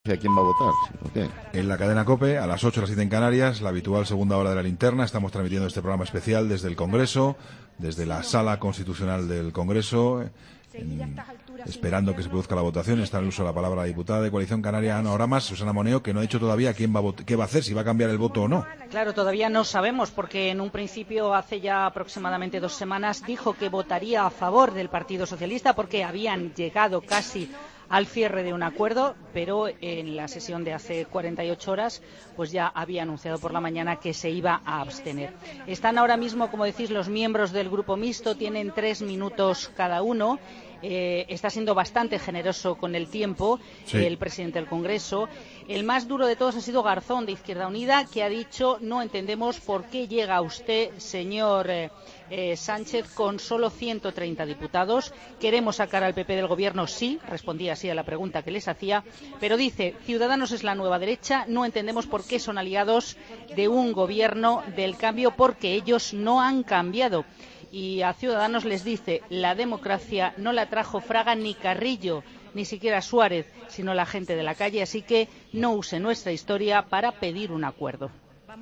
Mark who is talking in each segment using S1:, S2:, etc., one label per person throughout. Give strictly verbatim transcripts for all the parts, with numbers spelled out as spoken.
S1: ¿A quién va a votar? ¿Okay?
S2: En la cadena COPE, a las ocho, a las siete en Canarias, la habitual segunda hora de la linterna. Estamos transmitiendo este programa especial desde el Congreso, desde la Sala Constitucional del Congreso, en, esperando que se produzca la votación. Está en el uso de la palabra la diputada de Coalición Canaria, Ana Oramas, Susana Moneo, que no ha dicho todavía quién va a qué va a hacer, si va a cambiar el voto o no.
S3: Claro, todavía no sabemos, porque en un principio, hace ya aproximadamente dos semanas, dijo que votaría a favor del Partido Socialista porque habían llegado casi al cierre de un acuerdo, pero en la sesión de hace cuarenta y ocho horas pues ya había anunciado por la mañana que se iba a abstener. Están ahora mismo, como decís, los miembros del grupo mixto, tienen tres minutos cada uno. Eh, está siendo bastante generoso con el tiempo, sí. El presidente del Congreso. El más duro de todos ha sido Garzón, de Izquierda Unida, que ha dicho: no entendemos por qué llega usted, señor eh, eh, Sánchez, con solo ciento treinta diputados. Queremos sacar al P P del gobierno, sí, respondía así a la pregunta que les hacía, pero dice: Ciudadanos es la nueva derecha, no entendemos por qué son aliados de un gobierno del cambio, porque ellos no han cambiado. Y a Ciudadanos les dice: la democracia no la trajo Fraga ni Carrillo, ni siquiera Suárez, sino la gente de la calle, así que no use nuestra historia para pedir un acuerdo.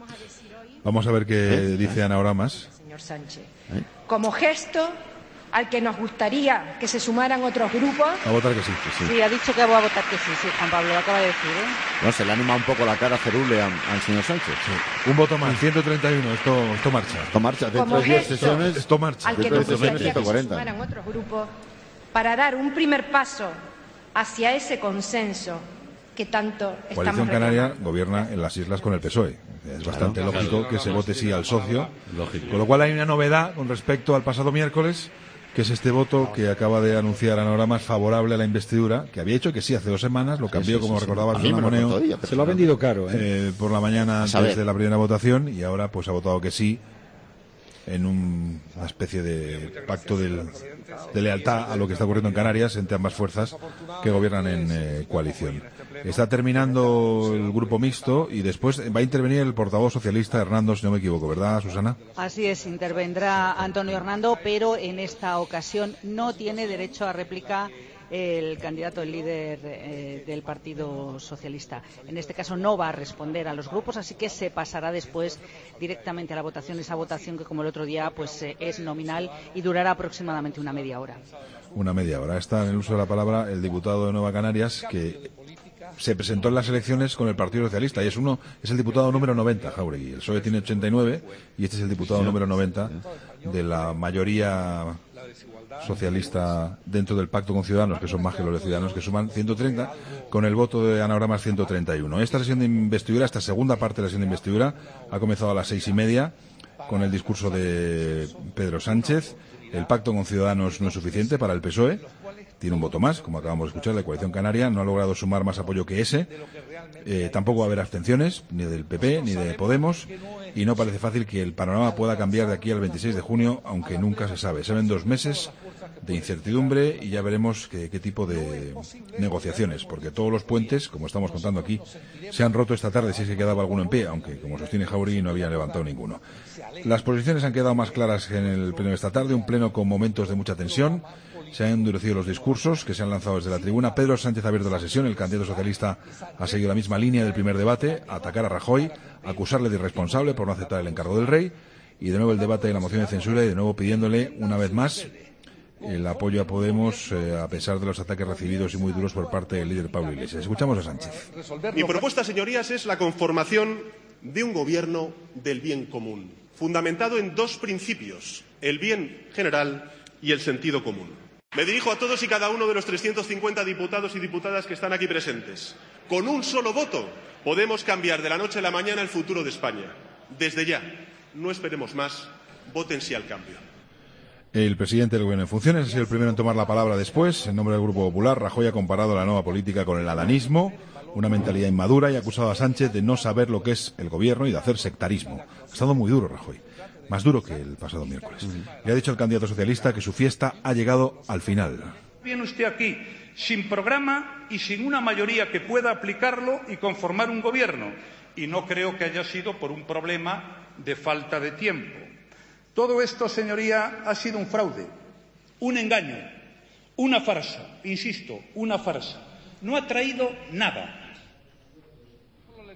S2: Vamos a ver qué ¿Eh? dice Ana Oramas.
S4: Señor Sánchez, ¿Eh? como gesto al que nos gustaría que se sumaran otros grupos.
S2: A votar que sí, que sí.
S3: Sí, ha dicho que va a votar que sí, sí, Juan Pablo, lo acaba de decir, ¿eh?
S1: No, se le anima un poco la cara cerule al, al señor Sánchez.
S2: Sí. Un voto más, ciento treinta y uno, esto, esto marcha.
S1: Esto marcha, dentro de diez sesiones.
S2: Esto marcha.
S4: Al que nos gustaría que se sumaran otros grupos para dar un primer paso hacia ese consenso que tanto estamos
S2: Coalición Canaria gobierna en las islas con el P S O E. Es bastante claro, lógico claro, que se vote sí al socio. Lógico. Con lo cual hay una novedad con respecto al pasado miércoles, que es este voto que acaba de anunciar Ana Oramas favorable a la investidura, que había hecho que sí hace dos semanas, lo cambió, sí, sí, como sí, recordaba Susana Moneo,
S5: todavía, se lo ha vendido caro, ¿eh?
S2: Eh, por la mañana antes de la primera votación, y ahora pues ha votado que sí en un, una especie de pacto del, de lealtad a lo que está ocurriendo en Canarias entre ambas fuerzas que gobiernan en eh, coalición. Está terminando el grupo mixto y después va a intervenir el portavoz socialista Hernando, si no me equivoco, ¿verdad, Susana?
S3: Así es, intervendrá Antonio Hernando, pero en esta ocasión no tiene derecho a réplica el candidato, el líder eh, del Partido Socialista. En este caso no va a responder a los grupos, así que se pasará después directamente a la votación, esa votación que, como el otro día, pues eh, es nominal y durará aproximadamente una media hora. Una media hora. Está en el uso de la palabra el diputado de Nueva Canarias, que se presentó en las elecciones con el Partido Socialista y es uno es el diputado número noventa, Jauregui. El P S O E tiene ochenta y nueve y este es el diputado número noventa de la mayoría socialista dentro del pacto con Ciudadanos, que son más que los de Ciudadanos, que suman ciento treinta, con el voto de Ana Oramas ciento treinta y uno. Esta sesión de investidura, esta segunda parte de la sesión de investidura, ha comenzado a las seis y media con el discurso de Pedro Sánchez. El pacto con Ciudadanos no es suficiente para el P S O E. Tiene un voto más, como acabamos de escuchar, la Coalición Canaria no ha logrado sumar más apoyo que ese. Eh, tampoco va a haber abstenciones, ni del P P ni de Podemos, y no parece fácil que el panorama pueda cambiar de aquí al veintiséis de junio, aunque nunca se sabe. Se ven dos meses de incertidumbre y ya veremos qué, qué tipo de negociaciones, porque todos los puentes, como estamos contando aquí, se han roto esta tarde, si es que quedaba alguno en pie, aunque, como sostiene Jauregui, no habían levantado ninguno. Las posiciones han quedado más claras en el pleno de esta tarde, un pleno con momentos de mucha tensión. Se han endurecido los discursos que se han lanzado desde la tribuna. Pedro Sánchez ha abierto la sesión. El candidato socialista ha seguido la misma línea del primer debate: atacar a Rajoy, acusarle de irresponsable por no aceptar el encargo del rey, y de nuevo el debate de la moción de censura y de nuevo pidiéndole una vez más el apoyo a Podemos, eh, a pesar de los ataques recibidos y muy duros por parte del líder Pablo Iglesias. Escuchamos a Sánchez.
S6: Mi propuesta, señorías, es la conformación de un gobierno del bien común, fundamentado en dos principios: el bien general y el sentido común. Me dirijo a todos y cada uno de los trescientos cincuenta diputados y diputadas que están aquí presentes. Con un solo voto podemos cambiar de la noche a la mañana el futuro de España. Desde ya, no esperemos más, voten sí al cambio.
S2: El presidente del Gobierno en funciones ha sido el primero en tomar la palabra después. En nombre del Grupo Popular, Rajoy ha comparado la nueva política con el adanismo, una mentalidad inmadura, y ha acusado a Sánchez de no saber lo que es el gobierno y de hacer sectarismo. Ha estado muy duro Rajoy. Más duro que el pasado miércoles. Le ha dicho al candidato socialista que su fiesta ha llegado al final.
S7: Viene usted aquí sin programa y sin una mayoría que pueda aplicarlo y conformar un gobierno. Y no creo que haya sido por un problema de falta de tiempo. Todo esto, señoría, ha sido un fraude, un engaño, una farsa. Insisto, una farsa. No ha traído nada.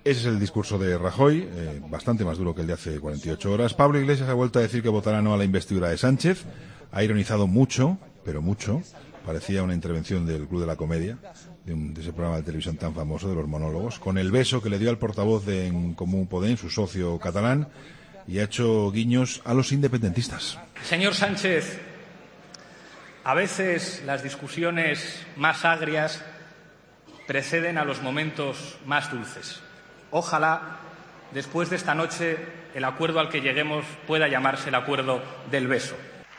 S2: Ese es el discurso de Rajoy, eh, bastante más duro que el de hace cuarenta y ocho horas. Pablo Iglesias ha vuelto a decir que votará no a la investidura de Sánchez. Ha ironizado mucho, pero mucho. Parecía una intervención del Club de la Comedia, de, un, de ese programa de televisión tan famoso de los monólogos, con el beso que le dio al portavoz de En Comú Podem, su socio catalán, y ha hecho guiños a los independentistas.
S5: Señor Sánchez, a veces las discusiones más agrias preceden a los momentos más dulces. Ojalá, después de esta noche, el acuerdo al que lleguemos pueda llamarse el acuerdo del beso.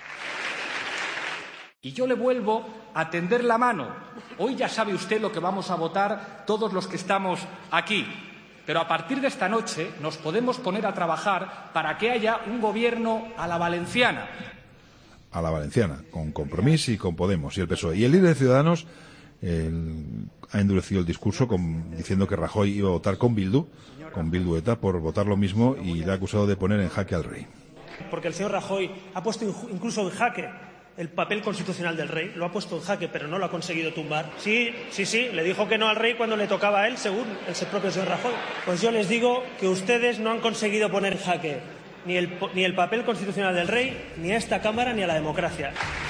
S5: Y yo le vuelvo a tender la mano. Hoy ya sabe usted lo que vamos a votar todos los que estamos aquí. Pero a partir de esta noche nos podemos poner a trabajar para que haya un gobierno a la valenciana.
S2: A la valenciana, con Compromís y con Podemos y el P S O E. Y el líder de Ciudadanos el, ha endurecido el discurso con, diciendo que Rajoy iba a votar con Bildu, con Bildu ETA, por votar lo mismo, y le ha acusado de poner en jaque al rey.
S8: Porque el señor Rajoy ha puesto incluso en jaque el papel constitucional del rey, lo ha puesto en jaque, pero no lo ha conseguido tumbar. Sí, sí, sí, le dijo que no al rey cuando le tocaba a él, según el propio señor Rajoy. Pues yo les digo que ustedes no han conseguido poner en jaque ni el, ni el papel constitucional del rey, ni a esta Cámara, ni a la democracia.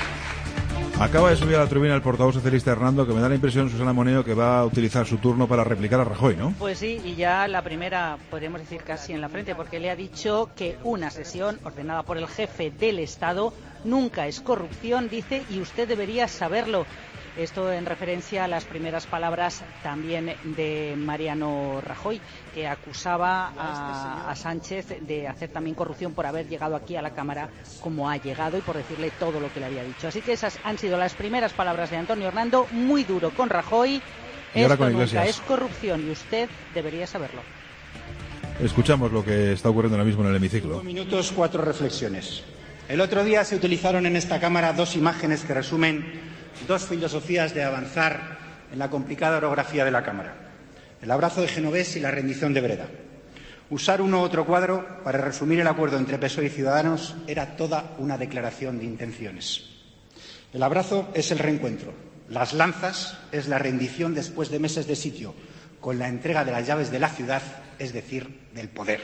S2: Acaba de subir a la tribuna el portavoz socialista Hernando, que me da la impresión, Susana Moneo, que va a utilizar su turno para replicar a Rajoy, ¿no?
S3: Pues sí, y ya la primera, podríamos decir casi en la frente, porque le ha dicho que una sesión ordenada por el jefe del Estado nunca es corrupción, dice, y usted debería saberlo. Esto en referencia a las primeras palabras también de Mariano Rajoy, que acusaba a, a Sánchez de hacer también corrupción por haber llegado aquí a la Cámara como ha llegado y por decirle todo lo que le había dicho. Así que esas han sido las primeras palabras de Antonio Hernando, muy duro con Rajoy.
S2: Y ahora
S3: Esto
S2: con
S3: nunca
S2: Iglesias.
S3: es corrupción y usted debería saberlo.
S2: Escuchamos lo que está ocurriendo ahora mismo en el hemiciclo.
S9: Cinco minutos, cuatro reflexiones. El otro día se utilizaron en esta Cámara dos imágenes que resumen dos filosofías de avanzar en la complicada orografía de la Cámara: el abrazo de Genovés y la rendición de Breda. Usar uno u otro cuadro para resumir el acuerdo entre P S O E y Ciudadanos era toda una declaración de intenciones. El abrazo es el reencuentro, las lanzas es la rendición después de meses de sitio, con la entrega de las llaves de la ciudad, es decir, del poder.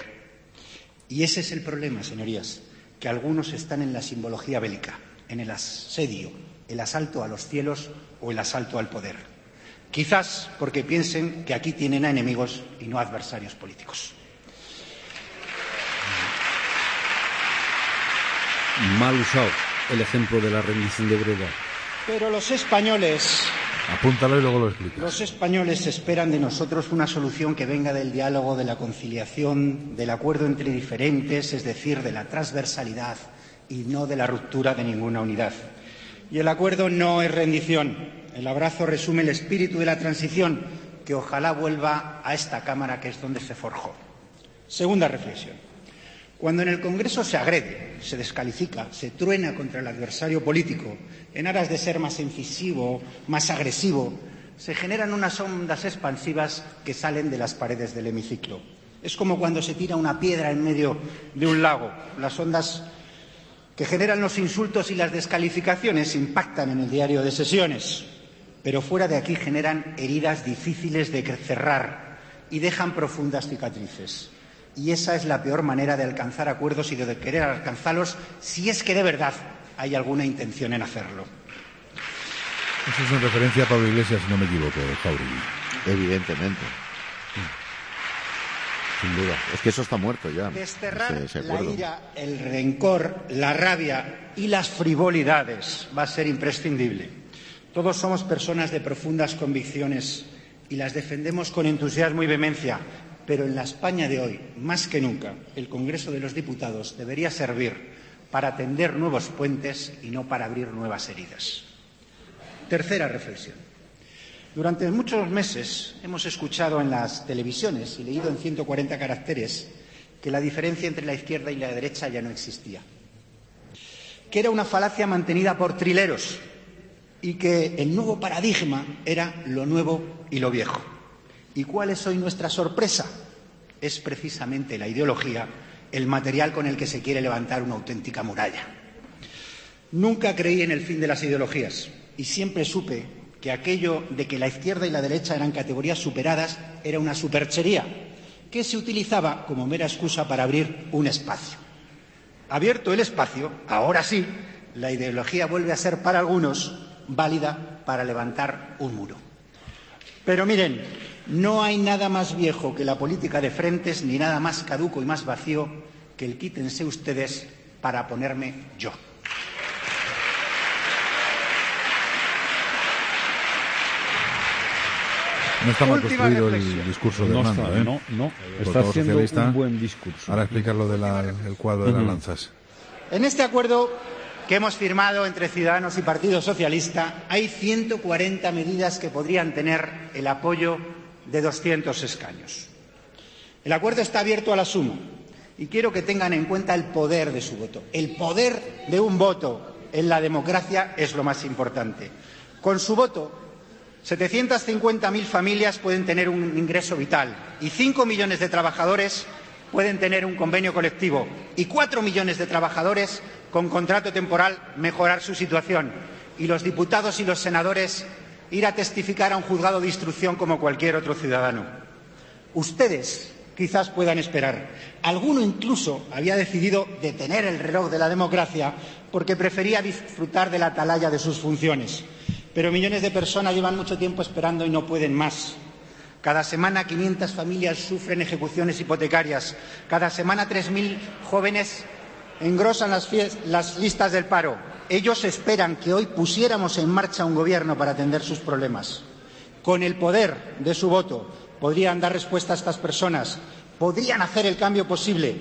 S9: Y ese es el problema, señorías, que algunos están en la simbología bélica, en el asedio, el asalto a los cielos o el asalto al poder. Quizás porque piensen que aquí tienen a enemigos y no a adversarios políticos.
S10: Mal usado el ejemplo de la rendición de Breda.
S9: Pero los españoles...
S2: Apúntalo y luego lo explicas.
S9: Los españoles esperan de nosotros una solución que venga del diálogo, de la conciliación, del acuerdo entre diferentes, es decir, de la transversalidad y no de la ruptura de ninguna unidad. Y el acuerdo no es rendición. El abrazo resume el espíritu de la transición, que ojalá vuelva a esta Cámara, que es donde se forjó. Segunda reflexión. Cuando en el Congreso se agrede, se descalifica, se truena contra el adversario político, en aras de ser más incisivo, más agresivo, se generan unas ondas expansivas que salen de las paredes del hemiciclo. Es como cuando se tira una piedra en medio de un lago. Las ondas que generan los insultos y las descalificaciones impactan en el diario de sesiones, pero fuera de aquí generan heridas difíciles de cerrar y dejan profundas cicatrices. Y esa es la peor manera de alcanzar acuerdos y de querer alcanzarlos, si es que de verdad hay alguna intención en hacerlo.
S2: Eso es en referencia a Pablo Iglesias, si no me equivoco, Jauregui.
S1: Evidentemente. Sin duda. Es que eso está muerto ya.
S9: Desterrar
S1: ese, ese
S9: la ira, el rencor, la rabia y las frivolidades va a ser imprescindible. Todos somos personas de profundas convicciones y las defendemos con entusiasmo y vehemencia, pero en la España de hoy, más que nunca, el Congreso de los Diputados debería servir para tender nuevos puentes y no para abrir nuevas heridas. Tercera reflexión. Durante muchos meses hemos escuchado en las televisiones y leído en ciento cuarenta caracteres que la diferencia entre la izquierda y la derecha ya no existía, que era una falacia mantenida por trileros y que el nuevo paradigma era lo nuevo y lo viejo. ¿Y cuál es hoy nuestra sorpresa? Es precisamente la ideología, el material con el que se quiere levantar una auténtica muralla. Nunca creí en el fin de las ideologías y siempre supe que aquello de que la izquierda y la derecha eran categorías superadas era una superchería que se utilizaba como mera excusa para abrir un espacio. Abierto el espacio, ahora sí, la ideología vuelve a ser para algunos válida para levantar un muro. Pero miren, no hay nada más viejo que la política de frentes, ni nada más caduco y más vacío que el quítense ustedes para ponerme yo.
S2: No está mal construido el discurso de
S10: no
S2: Hernando,
S10: está,
S2: ¿eh?
S10: No, no, está haciendo un buen discurso.
S2: Ahora explicar lo del cuadro de uh-huh. las lanzas.
S9: En este acuerdo que hemos firmado entre Ciudadanos y Partido Socialista hay ciento cuarenta medidas que podrían tener el apoyo de doscientos escaños. El acuerdo está abierto a la suma y quiero que tengan en cuenta el poder de su voto. El poder de un voto en la democracia es lo más importante. Con su voto, setecientas cincuenta mil familias pueden tener un ingreso vital y cinco millones de trabajadores pueden tener un convenio colectivo y cuatro millones de trabajadores con contrato temporal mejorar su situación y los diputados y los senadores ir a testificar a un juzgado de instrucción como cualquier otro ciudadano. Ustedes quizás puedan esperar. Alguno incluso había decidido detener el reloj de la democracia porque prefería disfrutar de la atalaya de sus funciones. Pero millones de personas llevan mucho tiempo esperando y no pueden más. Cada semana quinientas familias sufren ejecuciones hipotecarias. Cada semana tres mil jóvenes engrosan las, las listas del paro. Ellos esperan que hoy pusiéramos en marcha un gobierno para atender sus problemas. Con el poder de su voto podrían dar respuesta a estas personas, podrían hacer el cambio posible.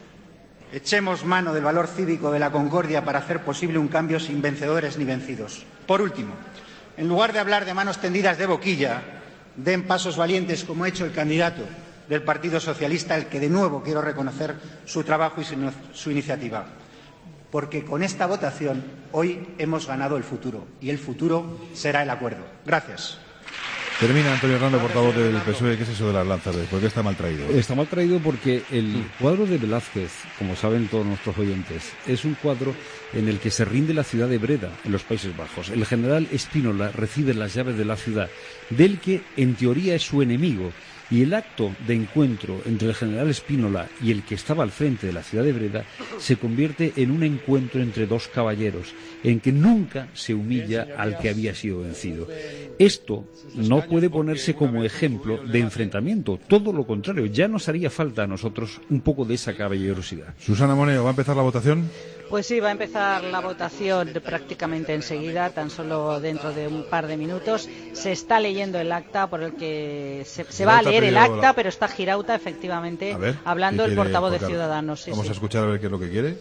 S9: Echemos mano del valor cívico de la concordia para hacer posible un cambio sin vencedores ni vencidos. Por último, en lugar de hablar de manos tendidas de boquilla, den pasos valientes como ha hecho el candidato del Partido Socialista, al que de nuevo quiero reconocer su trabajo y su, su iniciativa. Porque con esta votación hoy hemos ganado el futuro y el futuro será el acuerdo. Gracias.
S2: Termina Antonio Hernando, portavoz del P S O E. ¿Qué es eso de las lanzas? ¿Por qué está mal traído?
S10: Está mal traído porque el cuadro de Velázquez, como saben todos nuestros oyentes, es un cuadro en el que se rinde la ciudad de Breda, en los Países Bajos. El general Spínola recibe las llaves de la ciudad, del que en teoría es su enemigo. Y el acto de encuentro entre el general Spínola y el que estaba al frente de la ciudad de Breda se convierte en un encuentro entre dos caballeros, en que nunca se humilla al que había sido vencido. Esto no puede ponerse como ejemplo de enfrentamiento, todo lo contrario, ya nos haría falta a nosotros un poco de esa caballerosidad.
S2: Susana Moneo, ¿va a empezar la votación?
S3: Pues sí, va a empezar la votación prácticamente enseguida, tan solo dentro de un par de minutos. Se está leyendo el acta por el que se, se va a leer el acta, la... pero está Girauta, efectivamente, ver, hablando el portavoz de Ciudadanos. Sí,
S2: Vamos
S3: sí.
S2: a escuchar a ver qué es lo que quiere.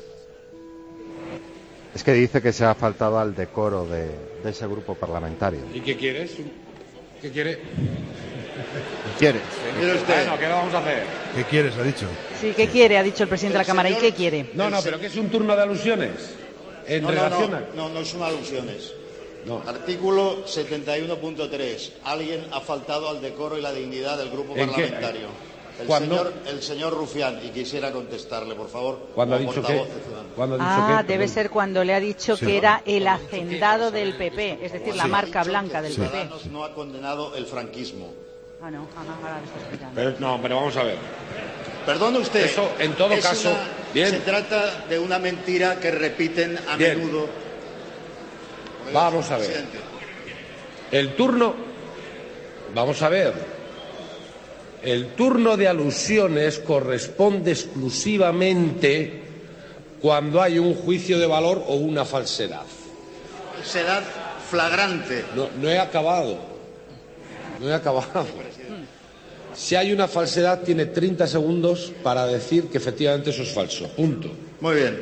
S11: Es que dice que se ha faltado al decoro de, de ese grupo parlamentario.
S12: ¿Y qué quieres? ¿Qué quiere?
S1: ¿Qué quiere?
S12: ¿Qué quiere usted? Bueno, ¿qué le vamos a hacer?
S2: ¿Qué quieres? Ha dicho.
S3: Sí, ¿qué quiere? Ha dicho el presidente de la Cámara. ¿Y qué quiere?
S12: No, no, pero ¿qué es un turno de alusiones? En
S13: no,
S12: relación
S13: no,
S12: a...
S13: no, no, no son alusiones.
S12: No.
S13: Artículo setenta y uno punto tres. Alguien ha faltado al decoro y la dignidad del grupo parlamentario. El señor, el señor Rufián, y quisiera contestarle, por favor.
S12: ¿Cuándo ha dicho qué? ¿Cuándo ha dicho
S3: ah,
S12: qué?
S3: debe ser cuando le ha dicho sí. que era el hacendado del P P, es decir, sí. la marca blanca del
S13: sí.
S3: P P.
S13: Ciudadanos no ha condenado el franquismo.
S3: Ah, no, ajá, ahora lo está explicando.
S12: Pero, no, pero vamos a ver.
S13: Perdone usted.
S12: Eso, en todo
S13: es
S12: caso,
S13: una,
S12: bien.
S13: Se trata de una mentira que repiten a
S12: bien.
S13: menudo.
S12: Vamos a ver. Presidente. El turno. Vamos a ver. El turno de alusiones corresponde exclusivamente cuando hay un juicio de valor o una falsedad.
S13: Falsedad flagrante.
S12: No, no he acabado. No he acabado. Si hay una falsedad, tiene treinta segundos para decir que efectivamente eso es falso. Punto.
S13: Muy bien.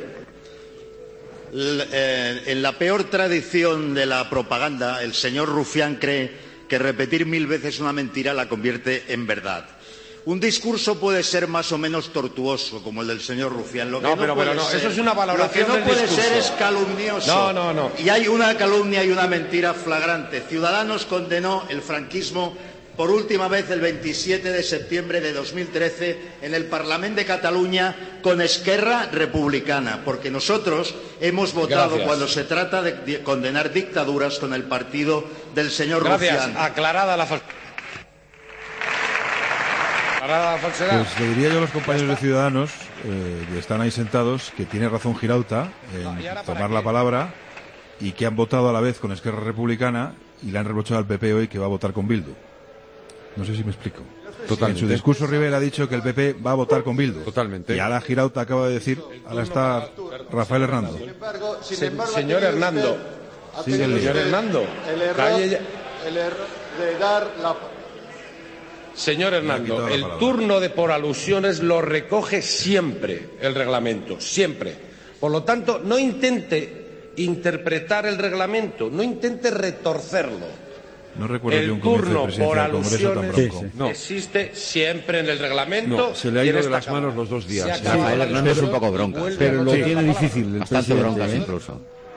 S13: L eh, en la peor tradición de la propaganda, el señor Rufián cree que repetir mil veces una mentira la convierte en verdad. Un discurso puede ser más o menos tortuoso, como el del señor Rufián. Lo que
S12: no,
S13: no,
S12: pero,
S13: puede
S12: pero no,
S13: ser,
S12: eso es una valoración
S13: Lo que no
S12: del
S13: puede
S12: discurso.
S13: ser es calumnioso.
S12: No, no, no.
S13: Y hay una calumnia y una mentira flagrante. Ciudadanos condenó el franquismo por última vez el veintisiete de septiembre de dos mil trece en el Parlamento de Cataluña con Esquerra Republicana, porque nosotros hemos votado
S12: Gracias.
S13: cuando se trata de condenar dictaduras con el partido del señor
S12: Gracias.
S13: Rufián.
S12: Aclarada la falsedad. Para la falsedad.
S2: Pues le diría yo a los compañeros de Ciudadanos, eh, que están ahí sentados, que tiene razón Girauta en tomar la palabra y que han votado a la vez con Esquerra Republicana y le han reprochado al P P hoy que va a votar con Bildu. No sé si me explico.
S14: Totalmente.
S2: En su discurso Rivera ha dicho que el P P va a votar con Bildu.
S14: Totalmente.
S2: Y ahora Girauta acaba de decir, ahora está Rafael Hernando.
S12: Sin embargo, sin embargo, señor Hernando.
S2: Sí, el
S12: señor Hernando.
S15: El error,
S12: Calle...
S15: el error de dar la...
S12: Señor Hernando, el turno de por alusiones lo recoge siempre el reglamento, siempre. Por lo tanto, no intente interpretar el reglamento, no intente retorcerlo.
S2: No recuerdo
S12: el
S2: yo un turno
S12: por alusiones
S2: sí, sí.
S12: No. existe siempre en el reglamento.
S14: No, se le ha ido de las manos cámara. Los dos días.
S1: Sí, Rafael Hernández es un poco bronca.
S10: Pero lo
S1: sí.
S10: tiene difícil.
S1: Bastante bronca, ¿eh? Incluso.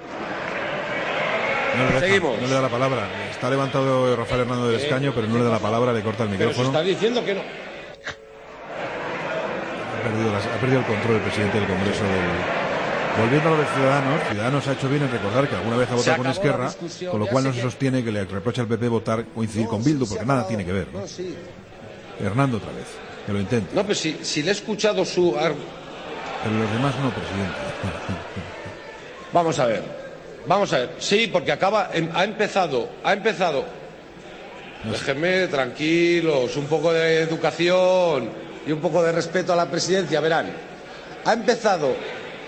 S2: No le, deja,
S12: Seguimos.
S2: no le da la palabra. Está levantado Rafael Hernando del escaño, pero no le da la palabra, le corta el micrófono.
S12: Pero se está diciendo que no.
S2: Ha perdido, las, ha perdido el control el presidente del Congreso del... Volviendo a lo de Ciudadanos, Ciudadanos ha hecho bien en recordar que alguna vez ha votado con Esquerra, con lo cual no se sostiene que le reprocha al P P votar o incidir no, con Bildu, porque nada tiene que ver, ¿no?
S12: No, sí.
S2: Hernando otra vez, que lo intente.
S12: No, pero si, si le he escuchado su...
S2: Pero los demás no, presidente.
S12: Vamos a ver, vamos a ver. Sí, porque acaba, ha empezado, ha empezado... No sé. Déjenme tranquilos, un poco de educación y un poco de respeto a la presidencia, verán. Ha empezado...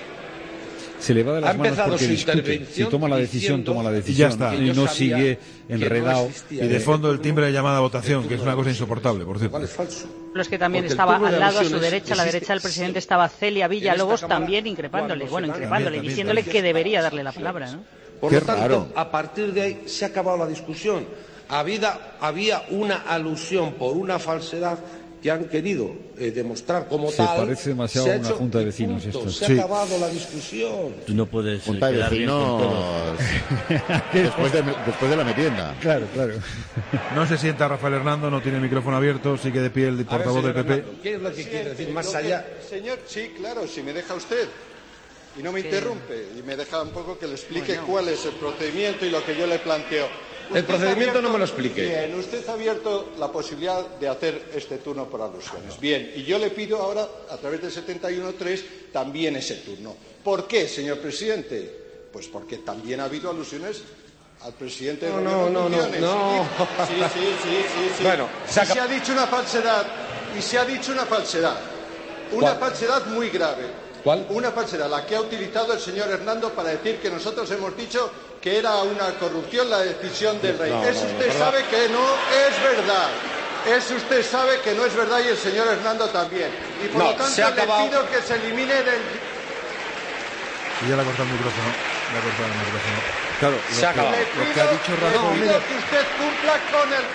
S10: Se le va de las manos porque discute. Si toma la decisión, toma la decisión. Y ya está. Y no sigue enredado.
S2: No y de fondo el timbre de llamada a votación, que es una cosa insoportable, por cierto.
S12: Es falso.
S3: Los que también estaba al lado, a su derecha, a la derecha del presidente, estaba Celia Villalobos también increpándole, bueno, increpándole, también, diciéndole también, que debería darle la palabra, ¿no?
S12: Por lo tanto, a partir de ahí se ha acabado la discusión. Había, había una alusión por una falsedad que han querido eh, demostrar como
S10: se
S12: tal.
S10: Se parece demasiado a una junta de vecinos esto.
S12: Se
S10: sí.
S12: ha acabado la discusión.
S16: Tú no puedes
S1: junta de vecinos después, de, después de la merienda.
S10: Claro, claro.
S2: No se sienta Rafael Hernando, no tiene el micrófono abierto, sigue de pie el portavoz del P P.
S12: Hernando, ¿qué es lo que quiere decir más allá?
S15: Que, señor, sí, claro, si me deja usted y no me sí. interrumpe y me deja un poco que le explique bueno. cuál es el procedimiento y lo que yo le planteo.
S12: El procedimiento abierto, no me lo explique.
S15: Bien, usted ha abierto la posibilidad de hacer este turno por alusiones. Bien, y yo le pido ahora, a través del setenta y uno punto tres, también ese turno. ¿Por qué, señor presidente? Pues porque también ha habido alusiones al presidente de
S12: no, no, no, no, no.
S15: Sí, sí, sí, sí, sí.
S12: Bueno,
S15: se, se ha dicho una falsedad, y se ha dicho una falsedad. Una
S12: ¿Cuál?
S15: falsedad muy grave.
S12: ¿Cuál?
S15: Una falsedad, la que ha utilizado el señor Hernando para decir que nosotros hemos dicho que era una corrupción la decisión del rey.
S12: No,
S15: Eso
S12: no, no,
S15: usted
S12: no,
S15: sabe que no es verdad. Eso usted sabe que no es verdad y el señor Hernando también. Y por
S12: no,
S15: lo tanto le pido que se elimine del...
S2: Y ya le ha cortado el micrófono. Le ha cortado el micrófono.
S14: Claro,
S12: se ha acabado.
S14: Lo que ha dicho Rajoy...
S15: Le pido que usted cumpla con el...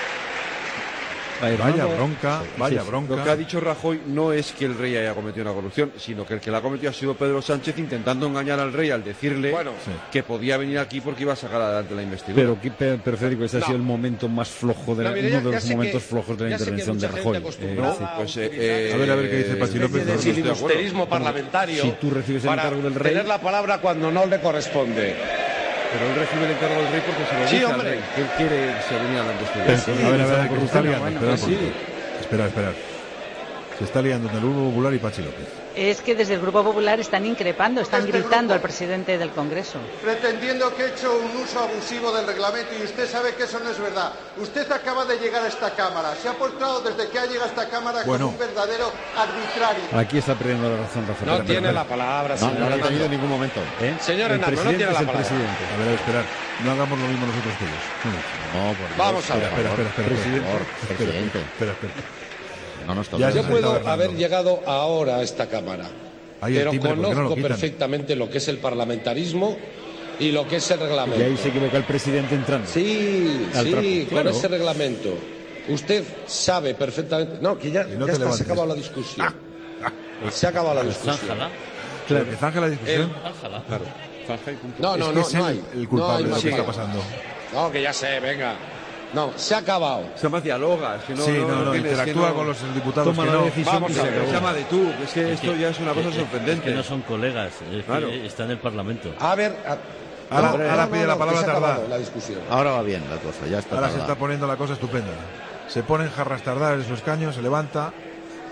S2: Vaya bronca, vaya bronca.
S14: Lo que ha dicho Rajoy no es que el rey haya cometido una corrupción, sino que el que la ha cometido ha sido Pedro Sánchez intentando engañar al rey al decirle
S12: bueno,
S14: sí. que podía venir aquí porque iba a sacar adelante la investidura.
S10: Pero, pero Federico, ese no. ha sido el momento más flojo, de la, no, mira, uno de los momentos que, flojos de la intervención de Rajoy.
S14: Eh, no, pues, eh, eh,
S2: a ver, a ver qué dice Pachi López.
S12: De filibusterismo parlamentario.
S10: Si tú recibes el encargo del rey...
S12: tener la palabra cuando no le corresponde.
S14: Pero él recibe el encargo del rey porque se lo
S12: sí,
S14: dice
S12: hombre.
S14: al rey. Él quiere se venir a la investidura.
S2: Sí, a ver, a ver, a ver, ¿qué está liando?
S10: Bueno,
S2: espera,
S10: sí.
S2: espera, espera. Se está liando entre el Grupo Popular y Pachi López.
S3: Es que desde el Grupo Popular están increpando, están este gritando grupo, al presidente del Congreso.
S15: Pretendiendo que he hecho un uso abusivo del reglamento y usted sabe que eso no es verdad. Usted acaba de llegar a esta Cámara, se ha portado desde que ha llegado a esta Cámara bueno. como un verdadero arbitrario.
S10: Aquí está perdiendo la razón, Rafael.
S12: No tiene la palabra, señor.
S1: No, no la ha tenido en ningún momento.
S12: ¿Eh? Señor Hernando, no tiene la palabra.
S2: Presidente. A ver, a ver, esperar. No hagamos lo mismo nosotros todos.
S1: No, por
S12: Vamos a ver.
S2: Espera, espera, espera.
S1: Presidente. Presidente.
S2: Espera, espera.
S1: No nos
S12: ya yo puedo haber llegado ahora a esta Cámara,
S2: ahí
S12: pero
S2: timbre,
S12: conozco
S2: no
S12: perfectamente lo que es el parlamentarismo y lo que es el reglamento.
S10: Y ahí se equivoca el presidente entrando.
S12: Sí,
S10: Al
S12: sí,
S10: trapo,
S12: con
S10: claro.
S12: ese reglamento. Usted sabe perfectamente... No, que ya,
S2: no
S12: ya está,
S2: levantes.
S12: se ha acabado la discusión. Ah, ah, se ha acabado la discusión.
S16: Zánjala.
S2: Claro, que zanja la discusión.
S16: Zánjala.
S2: Claro.
S12: No, no,
S2: es que
S12: no,
S2: es
S12: no
S2: el,
S12: hay.
S2: el culpable
S12: no hay
S2: de lo que está pasando.
S12: No, que ya sé, venga. No, se ha acabado.
S14: Se llama dialoga, es que no,
S2: sí,
S14: no,
S2: no, no, no
S14: que
S2: interactúa
S14: no,
S2: con los diputados
S10: toma
S2: que
S10: la
S2: no.
S10: decisión.
S12: Vamos a ver.
S14: Se llama de tú, es que esto ya es una cosa
S16: es,
S14: sorprendente.
S16: Es que no son colegas, es
S14: claro.
S16: que está en el Parlamento.
S12: A ver... A...
S2: Ahora,
S12: no,
S2: ahora
S12: no,
S2: pide
S12: no,
S2: la
S12: no,
S2: palabra tardar.
S12: La discusión.
S1: Ahora va bien la cosa, ya está.
S2: Ahora
S1: tardada.
S2: se está poniendo la cosa estupenda. Se ponen jarras tardar en sus caños, se levanta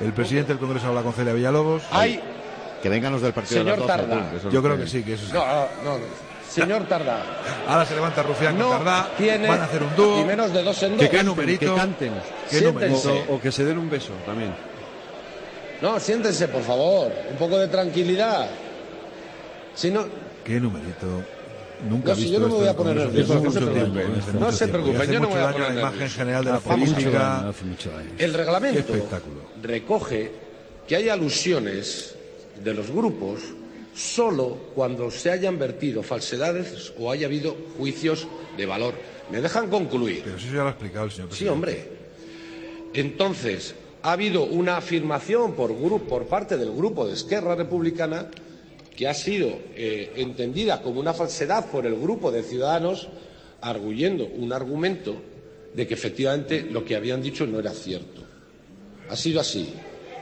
S2: El presidente del Congreso habla con Celia Villalobos.
S12: Hay...
S1: Que vengan los del partido
S12: Señor
S1: de las doce,
S12: Tardá.
S1: tú, que
S2: Yo creo que sí, que eso sí.
S12: No, no, no. Señor Tardá.
S2: Ahora se levanta Rufián con
S12: No
S2: Tardá.
S12: tiene
S2: Van a hacer un dúo.
S12: y menos de dos en
S2: Que
S12: dos.
S2: qué numerito.
S14: Que canten.
S2: ¿Qué
S12: Siéntense.
S2: numerito?
S14: O, o que se den un beso también.
S12: No, siéntense, por favor. Un poco de tranquilidad. Si no...
S2: ¿Qué numerito? Nunca
S12: No,
S2: he
S12: si
S2: visto
S12: yo no me
S2: esto
S12: voy a
S2: en
S12: poner
S2: el
S12: nervioso,
S2: Congreso.
S12: no se
S2: Hace mucho
S12: preocupen.
S2: tiempo, hace
S12: No
S2: mucho
S12: se
S2: tiempo. Y
S12: preocupen,
S2: hace
S12: yo no
S2: mucho
S12: voy a
S2: daño
S12: poner
S2: a la imagen
S12: nervioso.
S2: general de la
S12: Hace mucho
S2: política.
S12: daño,
S10: hace mucho daño.
S12: El reglamento
S2: Espectáculo.
S12: recoge que hay alusiones de los grupos solo cuando se hayan vertido falsedades o haya habido juicios de valor. ¿Me dejan concluir?
S2: Pero eso ya lo ha explicado el señor presidente.
S12: Sí, hombre. Entonces, ha habido una afirmación por, grupo, por parte del grupo de Esquerra Republicana que ha sido eh, entendida como una falsedad por el grupo de Ciudadanos, arguyendo un argumento de que efectivamente lo que habían dicho no era cierto. Ha sido así.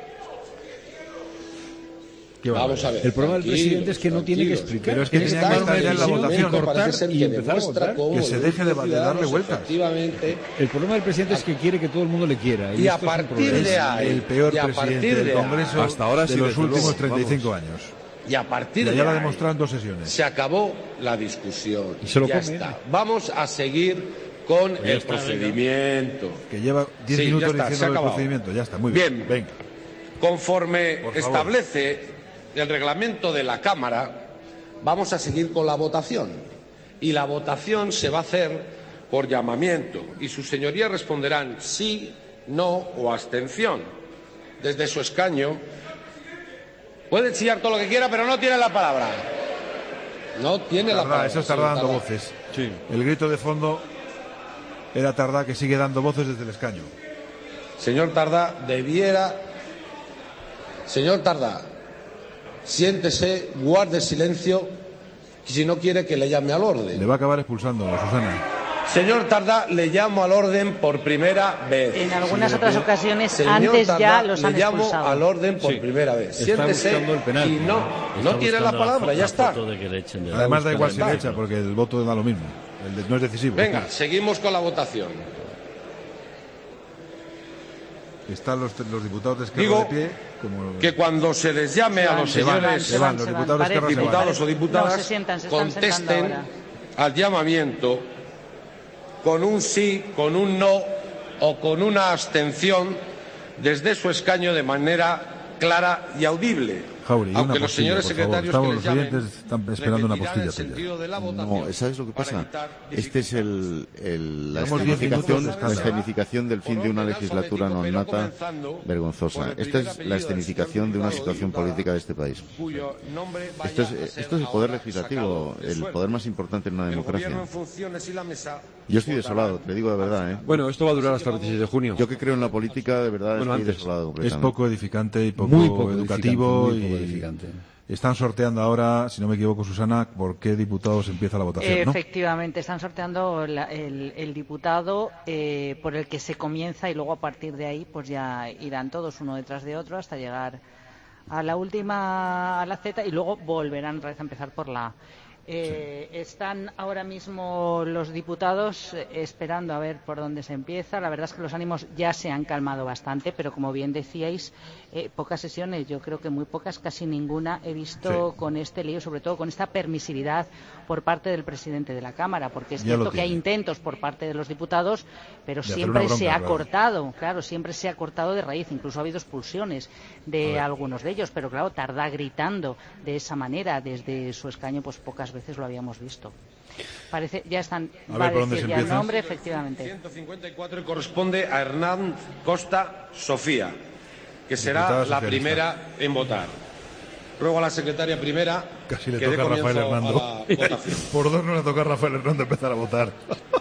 S12: Vamos a ver.
S10: El problema del presidente es que no tiene que explicar.
S2: Pero es que tenía que estar ya en la votación.
S10: Cortar y empezar a votar.
S2: Que se deje de, de darle vueltas.
S10: El problema del presidente es que quiere que todo el mundo le quiera.
S12: Y, y a
S10: esto
S12: partir
S10: es
S12: de ahí,
S2: el peor presidente del Congreso
S14: hasta ahora
S2: de
S14: sí,
S2: los
S14: desde
S2: últimos
S14: luego.
S2: treinta y cinco
S14: Vamos.
S2: años.
S12: Y a partir
S2: y
S12: de
S2: ya lo ha
S12: ahí
S2: demostrado en dos sesiones.
S12: se acabó la discusión.
S10: Y se lo
S12: ya
S10: come.
S12: está. Vamos a seguir con
S10: Ya
S12: el
S10: está,
S12: procedimiento.
S2: Que lleva diez
S12: Sí,
S2: minutos
S12: ya está, se ha
S2: diciendo el
S12: acabado.
S2: procedimiento. Ya está, muy bien.
S12: Bien.
S2: Venga.
S12: Conforme
S2: Por favor.
S12: establece el reglamento de la Cámara, vamos a seguir con la votación. Y la votación se va a hacer por llamamiento. Y sus señorías responderán sí, no o abstención. Desde su escaño. Puede chillar todo lo que quiera, pero no tiene la palabra. No tiene la
S2: Tardá,
S12: palabra.
S2: eso está
S12: señor
S2: dando
S12: Tardá.
S2: voces.
S14: Sí.
S2: El grito de fondo era Tardá, que sigue dando voces desde el escaño.
S12: Señor Tardá, debiera... Señor Tardá, siéntese, guarde silencio, si no quiere que le llame al orden.
S2: Le va a acabar expulsando, Susana.
S12: Señor Tardá, le llamo al orden por primera vez.
S3: En algunas
S12: Sí,
S3: otras
S12: le-
S3: ocasiones,
S12: Señor
S3: antes
S12: Tardá,
S3: ya los han
S12: le llamo
S3: expulsado.
S12: al orden por
S14: Sí.
S12: primera vez.
S10: Está
S12: Siéntese
S10: buscando el penalti.
S12: y no, no
S16: Está
S12: tiene la
S16: buscando
S12: palabra,
S16: fo-
S12: ya está.
S16: foto de que le echen de la-
S2: Además da igual si
S12: buscando
S2: le
S12: el
S2: echa, porque el voto da lo mismo. El de- no es decisivo.
S12: Venga, seguimos con la votación.
S2: Están los, los diputados de Esquerra
S12: Digo
S2: de pie. Como...
S12: Que cuando se les llame a los
S2: Se van,
S12: señores
S2: se van, los diputados de Esquerra se van.
S12: diputados o diputadas,
S3: No, se sientan, se están sentando
S12: contesten
S3: ahora.
S12: al llamamiento con un sí, con un no o con una abstención desde su escaño de manera clara y audible.
S2: Jauri,
S12: Aunque
S2: una
S12: los
S2: postilla,
S12: señores
S2: por favor.
S12: secretarios
S2: Estamos,
S12: que
S2: los
S12: les llamen
S2: oyentes están esperando una
S12: repetirán
S2: postilla
S12: el
S2: tuya.
S12: sentido de la votación.
S1: No, ¿sabes lo que pasa? Este es el, el- la,
S2: Tenemos diez
S1: escenificación,
S2: minutos de
S1: la
S2: escándalo.
S1: escenificación del fin de una legislatura non nata vergonzosa. Esta es la escenificación de una situación política de este país.
S12: Cuyo nombre vaya
S1: Esto es,
S12: a ser
S1: esto es el poder
S12: ahora
S1: legislativo,
S12: sacado del
S1: el
S12: suelo.
S1: poder más importante en una
S12: El
S1: democracia.
S12: gobierno en funciones y la mesa
S1: Yo estoy desolado, te digo de verdad, ¿eh?
S14: Bueno, esto va a durar hasta el veintiséis de junio.
S1: Yo que creo en la política, de verdad
S14: Bueno,
S1: estoy
S14: antes.
S1: desolado
S2: Es
S1: completamente.
S2: poco edificante y poco,
S10: Muy poco
S2: educativo.
S10: edificante, muy poco
S2: y
S10: edificante.
S2: Están sorteando ahora, si no me equivoco, Susana, por qué diputados empieza la votación, ¿no?
S3: Efectivamente, están sorteando la- el, el diputado eh, por el que se comienza y luego a partir de ahí pues ya irán todos uno detrás de otro hasta llegar a la última, a la Z, y luego volverán otra vez a empezar por la A. Eh, Están ahora mismo los diputados eh, esperando a ver por dónde se empieza. La verdad es que los ánimos ya se han calmado bastante, pero como bien decíais, eh, pocas sesiones, yo creo que muy pocas, casi ninguna he visto
S2: Sí.
S3: con este lío, sobre todo con esta permisividad por parte del presidente de la Cámara, porque es
S2: Ya lo
S3: cierto que hay
S2: tiene.
S3: intentos por parte de los diputados, pero
S2: De hacer
S3: siempre
S2: una bronca,
S3: se ha
S2: claro.
S3: cortado, claro, siempre se ha cortado de raíz, incluso ha habido expulsiones de algunos de ellos, pero claro, Tardá gritando de esa manera desde su escaño, pues pocas veces lo habíamos visto. Parece, ya están,
S2: A
S3: va
S2: ver por dónde
S3: decir
S2: se
S3: ya el
S2: empieza.
S3: nombre, efectivamente.
S12: ciento cincuenta y cuatro corresponde a Hernán Costa Sofía, que será
S2: Diputada
S12: la
S2: socialista.
S12: primera en votar. Ruego a la secretaria primera
S2: Casi le
S12: que dé
S2: toca a Rafael
S12: comienzo
S2: Hernando.
S12: a la votación.
S2: Por dos no le toca a Rafael Hernando empezar a votar.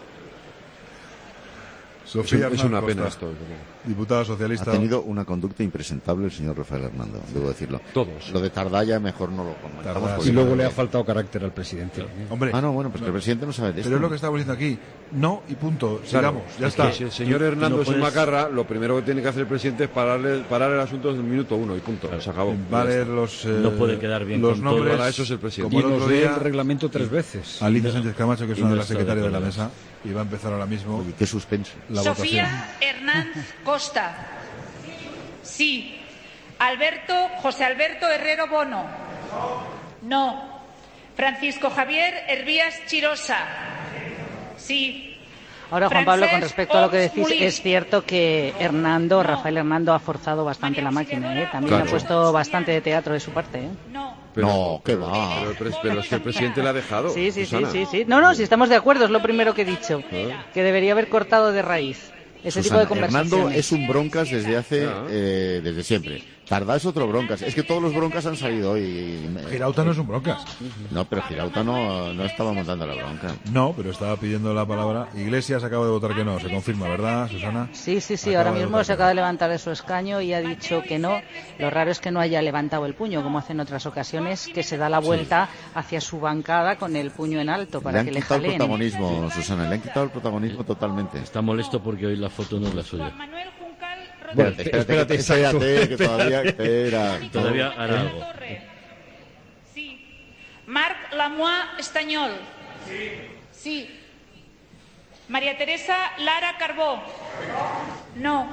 S2: Sofía
S14: Es, es
S2: Hernán
S14: una pena
S2: Costa,
S14: esto.
S2: diputada
S1: Ha
S2: socialista.
S1: tenido una conducta impresentable el señor Rafael Hernando, debo decirlo.
S14: Todos.
S1: Lo de Tardalla mejor no lo comentamos.
S2: Tardá,
S1: porque
S10: Y luego
S1: no-
S10: le ha faltado carácter al presidente.
S2: Hombre,
S1: Ah, no, bueno, pues que el presidente no sabe de esto.
S2: pero es lo que estamos diciendo aquí. No y punto. Sigamos, ya
S14: Es
S2: está.
S14: que si el señor
S16: Tú- tú
S14: Hernando
S16: no
S14: es un
S16: puedes-
S14: macarra, lo primero que tiene que hacer el presidente es pararle, parar el asunto desde el minuto uno y punto. Se acabó.
S2: Va a
S14: Ya
S2: leer
S14: está.
S2: los, eh,
S16: No puede quedar bien
S2: los
S16: con
S2: nombres.
S16: todo.
S14: Para eso es el presidente.
S2: Como
S10: Y
S2: el
S10: nos
S2: otro
S10: lee
S2: día,
S10: el reglamento tres veces.
S2: Alicia Sánchez Camacho, que es
S16: Y
S2: una
S16: no
S2: de las
S16: está de
S2: secretarias de la
S16: acuerdo.
S2: mesa, y va a empezar ahora mismo
S1: Uy, qué suspenso.
S2: la votación.
S4: Sofía Hernández Costa. Sí.
S17: Alberto, José Alberto Herrero Bono. No. Francisco Javier Hervías Chirosa. Sí.
S3: Ahora, Juan Pablo, con respecto a lo que decís, es cierto que Hernando, Rafael Hernando, ha forzado bastante la máquina, ¿eh? También claro. ha puesto bastante de teatro de su parte, ¿eh?
S14: Pero,
S1: no, qué va.
S14: Pero, pero es que el presidente le ha dejado.
S3: Sí, sí,
S14: Susana.
S3: sí, sí, sí. No, no, si estamos de acuerdo, es lo primero que he dicho. ¿Ah? Que debería haber cortado de raíz ese
S1: Susana,
S3: tipo de conversaciones.
S1: Hernando es un broncas desde hace, ah. eh, desde siempre. Tardá es otro broncas. Es que todos los broncas han salido hoy.
S2: Girauta no es un broncas.
S1: No, pero Girauta no, no estaba montando la bronca.
S2: No, pero estaba pidiendo la palabra. Iglesias acaba de votar que no. Se confirma, ¿verdad, Susana?
S3: Sí, sí, sí.
S2: Acaba
S3: ahora mismo se acaba de levantar de su escaño y ha dicho que no. Lo raro es que no haya levantado el puño, como hace en otras ocasiones, que se da la vuelta sí. hacia su bancada con el puño en alto para que le jaleen.
S1: Le han quitado el protagonismo, Susana. Le han quitado el protagonismo totalmente.
S16: Está molesto porque hoy la foto no es la suya.
S1: Bueno, espérate, espérate, espérate, que todavía espera.
S16: Todavía hará algo.
S17: Sí. Marc Lamois Estañol. Sí. Sí. María Teresa Lara Carbó. No.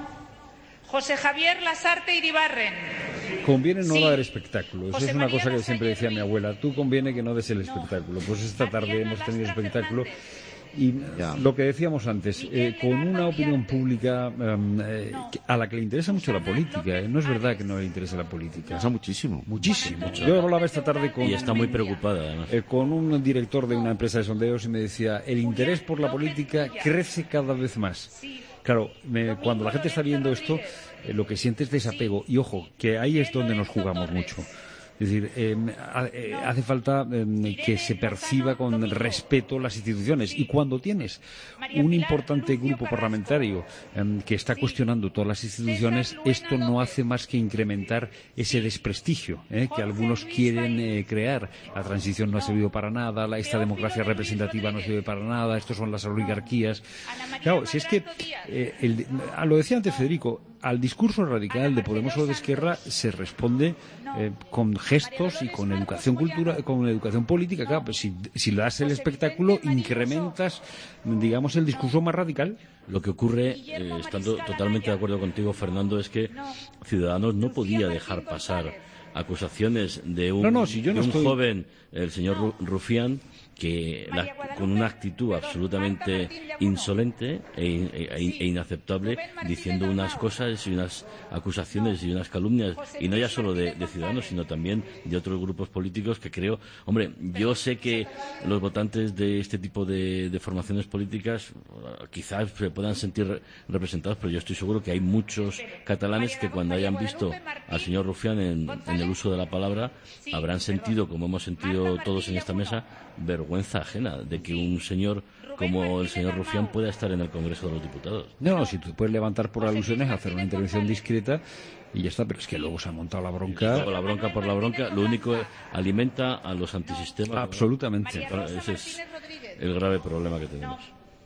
S17: José Javier Lasarte Iribarren.
S10: Conviene no
S17: sí.
S10: dar espectáculo. Eso
S17: José
S10: es una
S17: María
S10: cosa que
S17: Lasalle
S10: siempre decía mi abuela. Tú conviene que no des el espectáculo. Pues esta tarde hemos tenido espectáculo. Y ya. Lo que decíamos antes, eh, con una opinión pública um, eh, a la que le interesa mucho la política. Eh, no es verdad que no le interese la política.
S1: Interesa muchísimo.
S10: Muchísimo. Mucho. Yo hablaba esta tarde con...
S16: Y está muy preocupada, además.
S10: Eh, con un director de una empresa de sondeos y me decía, el interés por la política crece cada vez más. Claro, me, cuando la gente está viendo esto, eh, lo que siente es desapego. Y ojo, que ahí es donde nos jugamos mucho. Es decir, eh, eh, hace falta eh, que se perciba con respeto las instituciones. Y cuando tienes un importante grupo parlamentario eh, que está cuestionando todas las instituciones, esto no hace más que incrementar ese desprestigio eh, que algunos quieren eh, crear. La transición no ha servido para nada, la, esta democracia representativa no sirve para nada, estos son las oligarquías. Claro, si es que, eh, el, lo decía antes Federico, al discurso radical de Podemos o de Esquerra se responde eh, con gestos y con educación cultura, con educación política. Claro, pues si, si le das el espectáculo, incrementas, digamos, el discurso más radical.
S16: Lo que ocurre, eh, estando totalmente de acuerdo contigo, Fernando, es que Ciudadanos no podía dejar pasar acusaciones de un,
S10: no, no, si yo no
S16: de un
S10: estoy...
S16: joven, el señor Rufián, que la, con una actitud absolutamente insolente e, e, e inaceptable, diciendo unas cosas y unas acusaciones y unas calumnias, y no ya solo de, de Ciudadanos, sino también de otros grupos políticos que creo, hombre, yo sé que los votantes de este tipo de, de formaciones políticas quizás se puedan sentir representados, pero yo estoy seguro que hay muchos catalanes que cuando hayan visto al señor Rufián en, en el uso de la palabra habrán sentido, como hemos sentido todos en esta mesa, vergüenza ajena de que un señor como el señor Rufián pueda estar en el Congreso de los Diputados.
S10: No, si tú puedes levantar por alusiones, hacer una intervención discreta y ya está, pero es que luego se ha montado la bronca.
S16: Luego la bronca por la bronca, lo único alimenta a los antisistemas.
S10: Absolutamente.
S16: Ese es el grave problema que tenemos.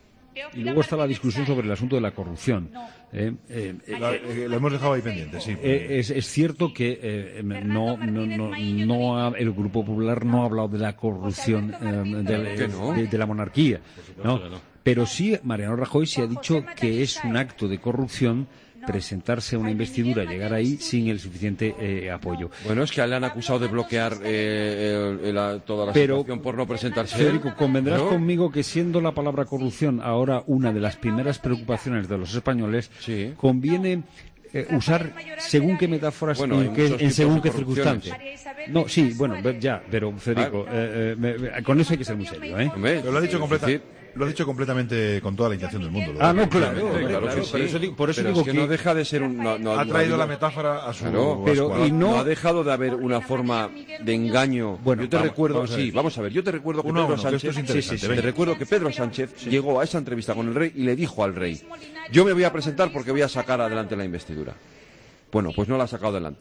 S10: Y luego está la discusión sobre el asunto de la corrupción. Eh, eh,
S2: la, eh, lo hemos dejado ahí pendiente, sí.
S10: Eh, es, es cierto que eh, no, no, no, no ha, el Grupo Popular no ha hablado de la corrupción eh, de,
S14: no?
S10: de, de la monarquía, ¿no? No. Pero sí, Mariano Rajoy se ha dicho que es un acto de corrupción presentarse a una investidura, llegar ahí sin el suficiente eh, apoyo.
S14: Bueno, es que le han acusado de bloquear eh, el, el, toda la
S10: Pero,
S14: situación por no presentarse.
S10: Federico, convendrás
S14: ¿no?
S10: conmigo que siendo la palabra corrupción ahora una de las primeras preocupaciones de los españoles, sí. conviene eh, usar según qué metáforas
S14: bueno,
S10: en, qué, en según qué circunstancias. No, sí, bueno, ya, pero Federico, ah. eh, eh, me, con eso hay que ser muy serio, ¿eh?
S2: Pero lo ha dicho completamente. Lo ha dicho completamente con toda la intención del mundo.
S10: Ah, no, claro,
S2: claro,
S10: claro, claro
S14: sí.
S10: Por eso digo, por eso
S14: pero
S10: digo
S14: es que,
S10: que
S14: no deja de ser un... No, no,
S2: ha traído
S14: no,
S2: la metáfora a su...
S14: Claro,
S2: pero
S14: a su y no, no ha dejado de haber una forma de engaño. Bueno, yo te
S2: vamos,
S14: recuerdo...
S2: Vamos
S14: sí, vamos a ver, yo te recuerdo que
S2: uno
S14: Pedro
S2: uno,
S14: Sánchez...
S2: Que sí, sí,
S14: sí, te recuerdo que Pedro Sánchez sí. llegó a esa entrevista con el rey y le dijo al rey: yo me voy a presentar porque voy a sacar adelante la investidura. Bueno, pues no la ha sacado adelante.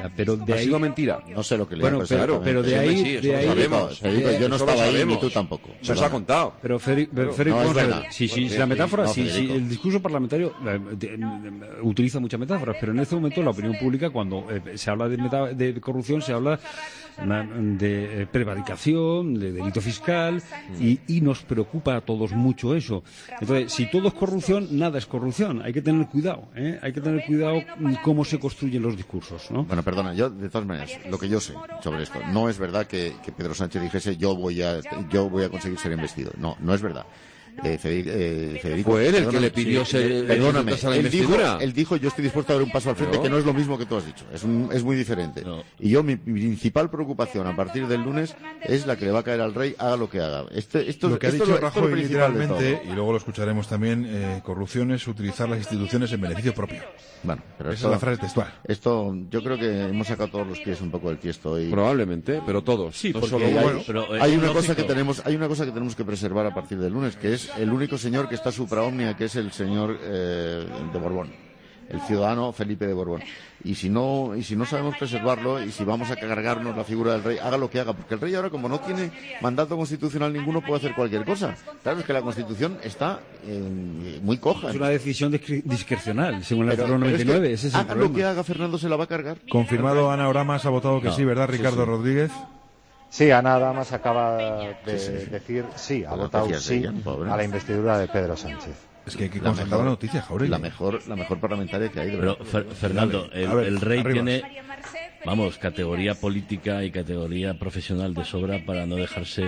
S10: Pero de
S14: ¿Ha
S10: ahí...
S14: sido mentira?
S1: No sé lo que le
S10: bueno,
S1: ha
S10: pero, pero de ahí...
S14: Sí, eso
S10: de
S14: lo
S10: ahí
S14: sabemos.
S1: Federico, yo no
S14: Eso
S1: estaba
S14: lo
S1: ahí, ni
S14: sabemos.
S1: tú tampoco.
S14: Se os ha contado.
S10: Pero, Federico, Federico,
S1: no, es
S10: vamos a ver.
S1: verdad.
S10: Si, si,
S1: Sí,
S10: si la
S1: sí,
S10: metáfora,
S1: no,
S10: si, si
S1: Federico.
S10: el discurso parlamentario eh, de- de- utiliza muchas metáforas, pero en este momento la opinión pública, cuando eh, se habla de, meta- de corrupción, se habla na- de eh, prevaricación, de delito fiscal, y, y nos preocupa a todos mucho eso. Entonces, si todo es corrupción, nada es corrupción. Hay que tener cuidado, ¿eh? Hay que tener cuidado mm, cómo se construyen los discursos, ¿no?
S1: Bueno, perdona, yo de todas maneras, lo que yo sé sobre esto, no es verdad que, que Pedro Sánchez dijese yo voy a yo voy a conseguir ser investido. No, no es verdad. Eh, Federico, eh, Federico,
S14: Fue él el que
S1: perdóname,
S14: le pidió
S1: sí,
S14: ser-
S1: eh, perdóname,
S14: presentarse a la
S1: él dijo,
S14: investidura.
S1: él dijo yo estoy dispuesto a dar un paso al frente,
S14: Pero-
S1: que no es lo mismo que tú has dicho, es, un- es muy diferente. Y yo mi principal preocupación a partir del lunes es la que le va a caer al rey, haga lo que haga. Este, esto,
S2: Lo que ha
S1: esto
S2: dicho
S1: es lo- esto es lo
S2: Rajoy
S1: principal de
S2: literalmente,
S1: todo.
S2: y luego lo escucharemos también, eh, corrupción es utilizar las instituciones en beneficio propio.
S1: Bueno, pero
S2: Esa
S1: esto,
S2: es la frase textual.
S1: Esto, yo creo que hemos sacado todos los pies un poco del tiesto y
S14: Probablemente, pero todos.
S1: Sí,
S14: no
S1: porque
S14: solo
S1: hay,
S14: uno.
S1: hay-
S16: pero, eh,
S1: hay
S16: es
S1: una
S16: lógico.
S1: cosa que tenemos, hay una cosa que tenemos que preservar a partir del lunes, que es el único señor que está supra omnia, que es el señor eh, de Borbón, el ciudadano Felipe de Borbón. Y si no, y si no sabemos preservarlo, y si vamos a cargarnos la figura del rey, haga lo que haga, porque el rey ahora, como no tiene mandato constitucional ninguno, puede hacer cualquier cosa. Claro, es que la Constitución está eh, muy coja.
S10: Es una decisión discre- discrecional, según el
S1: Pero-
S10: artículo
S1: pero es que
S10: noventa y nueve. Ese es el
S1: haga lo
S10: problema.
S1: que haga, Fernando se la va a cargar.
S2: Confirmado, Ana Oramas ha votado que
S1: No,
S2: sí, ¿verdad,
S1: sí,
S2: Ricardo
S1: sí.
S2: Rodríguez?
S11: Sí, Ana Damas acaba de
S1: Sí, sí.
S11: decir sí, ha
S1: Pero
S11: votado
S1: decías de
S11: sí
S1: ella, pobre.
S11: a la investidura de Pedro Sánchez.
S2: Es que hay que
S1: La
S2: constatar
S1: mejor-
S2: la noticia, Jauregui.
S1: La mejor, la mejor parlamentaria que hay. de
S16: Pero,
S1: verdad.
S16: Fer- Fernando, el,
S2: A ver,
S16: el rey
S2: arriba.
S16: tiene, vamos, categoría política y categoría profesional de sobra para no dejarse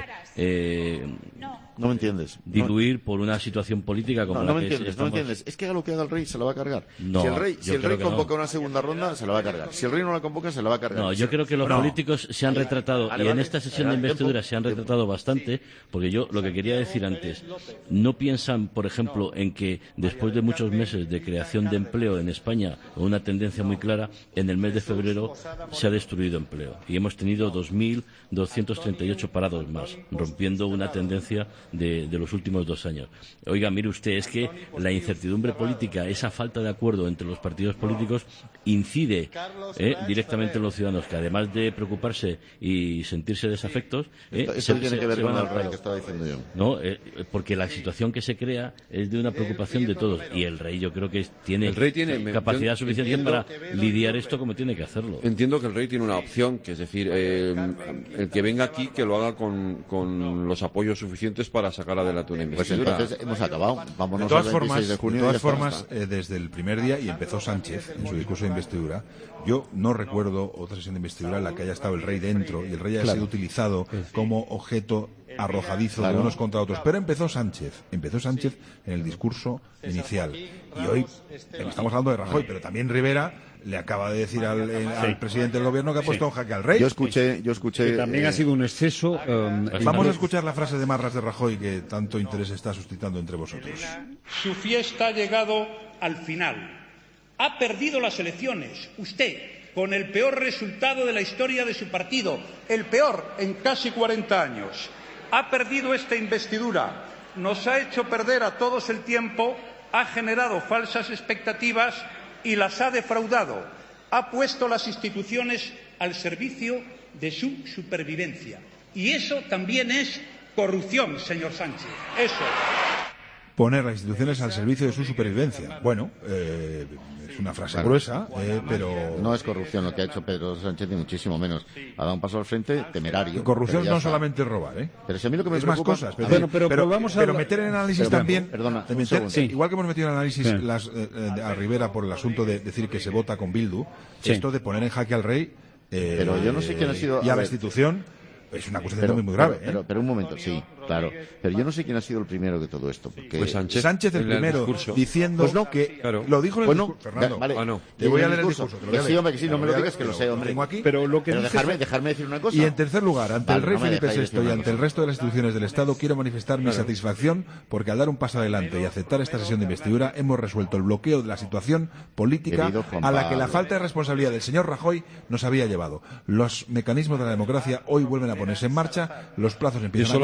S16: eh,
S1: No me entiendes.
S16: diluir por una situación política como
S1: No,
S16: la
S1: no me
S16: que
S1: entiendes, no me
S16: estamos...
S1: entiendes. Es que haga lo que haga el rey, se la va a cargar.
S16: No,
S1: si el rey,
S16: yo
S1: si el
S16: creo
S1: rey
S16: que no.
S1: convoca una segunda ronda, se la va a cargar. Si el rey no la convoca, se la va a cargar.
S16: No, yo creo que los
S2: No.
S16: políticos se han retratado,
S1: Vale,
S16: y en
S1: vale.
S16: esta sesión de
S1: Tiempo.
S16: investidura se han retratado bastante, porque yo lo que quería decir antes, no piensan, por ejemplo, en que después de muchos meses de creación de empleo en España, con una tendencia muy clara, en el mes de febrero se ha destruido empleo. Y hemos tenido dos mil doscientos treinta y ocho parados más, rompiendo una tendencia de, de los últimos dos años. Oiga, mire usted, es que la incertidumbre política, esa falta de acuerdo entre los partidos políticos, incide eh, directamente en los ciudadanos, que además de preocuparse y sentirse desafectos, eh,
S1: Esto, esto
S16: se-
S1: tiene
S16: se-
S1: que ver
S16: se
S1: con
S16: van
S1: el
S16: al
S1: rey
S16: paro.
S1: que estaba diciendo yo.
S16: No, eh, porque la situación que se crea es de una preocupación de todos, y el rey yo creo que tiene,
S14: El rey tiene- me-
S16: capacidad
S14: yo
S16: suficiente
S14: entiendo-
S16: para lidiar esto como tiene que hacerlo.
S14: Entiendo que el rey tiene una opción, que es decir, eh, el que venga aquí que lo haga con, con los apoyos suficientes para sacar adelante una
S1: Pues
S14: investidura.
S1: entonces hemos acabado. Vámonos
S2: De todas
S1: al
S2: formas,
S1: veintiséis de junio
S2: de
S1: y
S2: todas
S1: ya está,
S2: formas
S1: basta.
S2: eh, desde el primer día, y empezó Sánchez en su discurso de investidura, yo no recuerdo otra sesión de investidura en la que haya estado el rey dentro y el rey haya
S1: Claro.
S2: sido utilizado como objeto arrojadizo
S1: Claro.
S2: de unos contra otros. Pero empezó Sánchez, empezó Sánchez en el discurso inicial. Y hoy eh, estamos hablando de Rajoy, pero también Rivera le acaba de decir al, eh, al presidente del gobierno que ha puesto en jaque al rey.
S1: Yo escuché, yo escuché.
S10: Que también
S1: eh,
S10: ha sido un exceso. um,
S2: Vamos a
S10: en-
S2: escuchar la frase de Marras de Rajoy que tanto interés está suscitando entre vosotros.
S7: Su fiesta ha llegado al final. Ha perdido las elecciones. Usted, con el peor resultado de la historia de su partido, el peor en casi cuarenta años. Ha perdido esta investidura. Nos ha hecho perder a todos el tiempo, ha generado falsas expectativas y las ha defraudado. Ha puesto las instituciones al servicio de su supervivencia. Y eso también es corrupción, señor Sánchez. Eso.
S2: Poner las instituciones al servicio de su supervivencia. Bueno, eh, es una frase
S1: Claro.
S2: gruesa, eh, pero...
S1: No es corrupción lo que ha hecho Pedro Sánchez, ni muchísimo menos. Ha dado un paso al frente temerario.
S2: Corrupción
S1: pero ya
S2: no
S1: está.
S2: solamente es robar, ¿eh?
S1: Pero si a mí lo que me
S2: es más
S1: preocupa...
S2: cosas. Pero,
S10: Bueno, pero
S2: pero,
S10: volvamos a
S2: pero
S10: la-
S2: meter en análisis
S1: Pero,
S2: también...
S1: perdona,
S2: de
S1: un
S2: meter-
S1: segundo.
S10: Sí.
S2: Igual que hemos metido en análisis
S10: Sí.
S2: las, eh, eh, a Rivera por el asunto de decir que se vota con Bildu,
S10: Sí.
S2: esto de poner en jaque al rey... eh,
S1: Pero yo no sé quién ha sido-
S2: Y a,
S1: a
S2: la
S1: ver.
S2: institución... Es una acusación
S1: Pero,
S2: muy, muy grave,
S1: pero, pero,
S2: ¿eh?
S1: pero un momento, sí, claro. Pero yo no sé quién ha sido el primero de todo esto. Porque...
S14: Pues Sánchez.
S2: Sánchez el
S14: en el
S2: primero,
S14: discurso.
S2: diciendo
S1: Pues no.
S2: que...
S14: Claro.
S2: Lo dijo en el
S1: Pues no.
S2: discurso, Fernando.
S1: Vale.
S14: Ah, no.
S2: Te voy
S1: ¿Y
S2: a
S1: en
S2: leer el
S1: discurso?
S2: discurso. te lo voy a
S1: Que sí,
S2: leer.
S1: hombre, que sí,
S2: Te
S1: no
S2: lo
S1: me
S2: voy
S1: lo
S2: a
S1: digas, que
S2: leer,
S1: lo sé, hombre.
S2: tengo aquí.
S10: Pero lo que
S1: Pero
S10: dice-
S1: dejarme, dejarme decir una cosa.
S2: Y en tercer lugar, ante
S1: Vale,
S2: el rey
S1: no me
S2: Felipe
S1: dejáis
S2: sexto
S1: decir
S2: y
S1: una
S2: ante el
S1: cosa.
S2: resto de las instituciones del Estado, quiero manifestar mi satisfacción porque al dar un paso adelante y aceptar esta sesión de investidura hemos resuelto el bloqueo de la situación política
S1: Querido Juan
S2: a la que la
S1: Pablo.
S2: falta de responsabilidad del señor Rajoy nos había llevado. Los mecanismos de la democracia hoy vuelven a ponerse en marcha, los plazos
S14: Y
S2: empiezan
S14: eso
S2: a
S14: lo ha
S2: correr
S14: repetido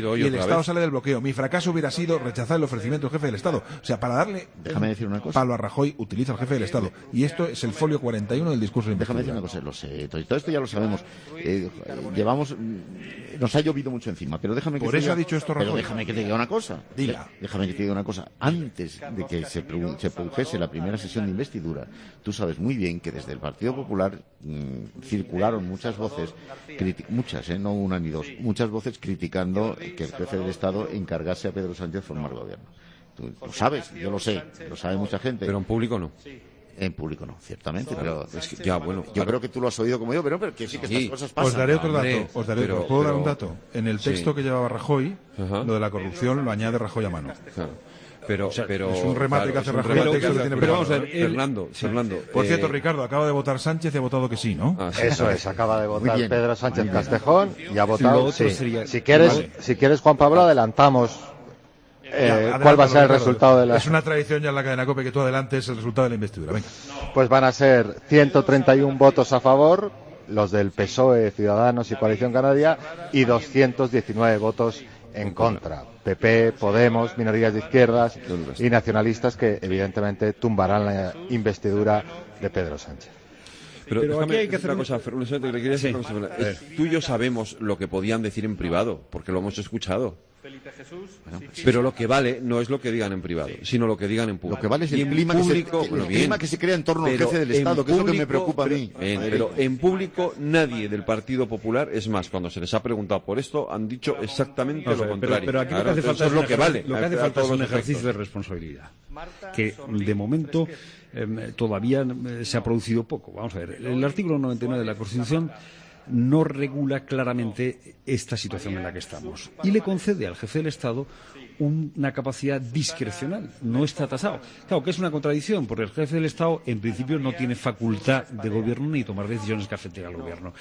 S2: y el Estado vez. sale del bloqueo. Mi fracaso hubiera sido rechazar el ofrecimiento del jefe del Estado. O sea, para darle
S1: Déjame decir una cosa.
S2: palo a Rajoy, utiliza al jefe del Estado. Y esto es el folio cuarenta y uno del discurso de
S1: Déjame decir una cosa, lo sé, todo esto ya lo sabemos. Eh, llevamos, nos ha llovido mucho encima, pero déjame que
S2: Por
S1: te
S2: eso
S1: diga,
S2: ha dicho esto Rajoy.
S1: Pero déjame que te diga una cosa.
S2: Dila.
S1: Déjame que te diga una cosa. Antes de que se, se produjese la primera sesión de investidura, tú sabes muy bien que desde el Partido Popular mmm, circularon muchas voces, muchas, eh, no una ni dos, muchas voces criticando que el jefe del Estado encargase a Pedro Sánchez formar gobierno. Tú lo sabes, yo lo sé, lo sabe mucha gente.
S14: Pero en público no.
S1: En público no, ciertamente, pero
S14: es que, ya, bueno,
S1: yo
S14: claro.
S1: creo que tú lo has oído como yo, pero, pero que sí que estas sí. cosas pasan.
S2: Os daré otro dato,
S14: Hombre,
S2: os daré
S14: pero,
S2: otro. ¿Puedo
S14: pero,
S2: dar un dato? En el texto
S14: sí.
S2: que llevaba Rajoy,
S14: Ajá.
S2: lo de la corrupción lo añade Rajoy a mano.
S14: Claro. Pero,
S2: o sea,
S14: pero,
S2: es un remate
S14: claro,
S2: que hace
S14: un
S2: Rajoy.
S14: remate
S2: El texto
S14: que
S2: que tiene
S14: pero
S2: preparado.
S14: vamos a ver, el... Fernando, Fernando.
S2: Por
S14: eh...
S2: cierto, Ricardo, acaba de votar Sánchez y ha votado que sí, ¿no?
S11: Ah, sí, Eso es, acaba de votar Pedro Sánchez Castejón y ha
S2: Lo
S11: votado
S2: otro
S11: sí.
S2: sería-
S11: Si quieres,
S2: Vale.
S11: si quieres, Juan Pablo, adelantamos eh,
S2: Ya,
S11: cuál va a ser el
S2: Ricardo.
S11: resultado de la...
S2: Es una tradición ya en la cadena COPE que tú adelantes el resultado de la investidura. Venga.
S11: Pues van a ser ciento treinta y uno votos a favor, los del P S O E, Ciudadanos y Coalición Canaria, y doscientos diecinueve votos en contra. P P, Podemos, minorías de izquierdas y nacionalistas que evidentemente tumbarán la investidura de Pedro Sánchez.
S14: Pero,
S11: Pero
S14: déjame
S11: aquí hay que
S14: decir
S11: hacer
S14: una
S11: un-
S14: cosa, Fernando, te quería decir
S11: Sí.
S14: una cosa, Fernando.
S11: A ver.
S14: Es- Tú y yo sabemos lo que podían decir en privado, porque lo hemos escuchado.
S5: Felipe Jesús.
S14: Bueno, pero lo que vale no es lo que digan en privado, sino lo que digan en público.
S1: Lo que vale es el
S14: Y en
S1: clima que se-
S14: público,
S1: el
S14: bueno,
S1: clima
S14: bien,
S1: que se crea en torno al
S14: pero
S1: jefe del
S14: en
S1: Estado, que es lo que me
S14: público,
S1: preocupa a mí.
S14: Bien,
S1: Madre.
S14: pero en público nadie del Partido Popular, es más, cuando se les ha preguntado por esto, han dicho exactamente
S10: Vamos a
S14: lo
S10: ver, pero,
S14: contrario.
S10: pero aquí
S14: Claro,
S10: lo que hace
S14: entonces
S10: falta
S14: eso es lo
S10: un
S14: que
S10: ejer-
S14: vale.
S10: Lo que
S14: a-
S10: hace
S14: a
S10: falta es
S14: todos
S10: un
S14: los
S10: ejercicio de
S14: efectos.
S10: responsabilidad. Que de momento eh, todavía eh, se ha producido poco. Vamos a ver, el artículo noventa y nueve de la Constitución no regula claramente esta situación en la que estamos y le concede al jefe del Estado un- una capacidad discrecional, no está tasado. Claro, que es una contradicción, porque el jefe del Estado en principio no tiene facultad de gobierno ni tomar decisiones que afecten al gobierno.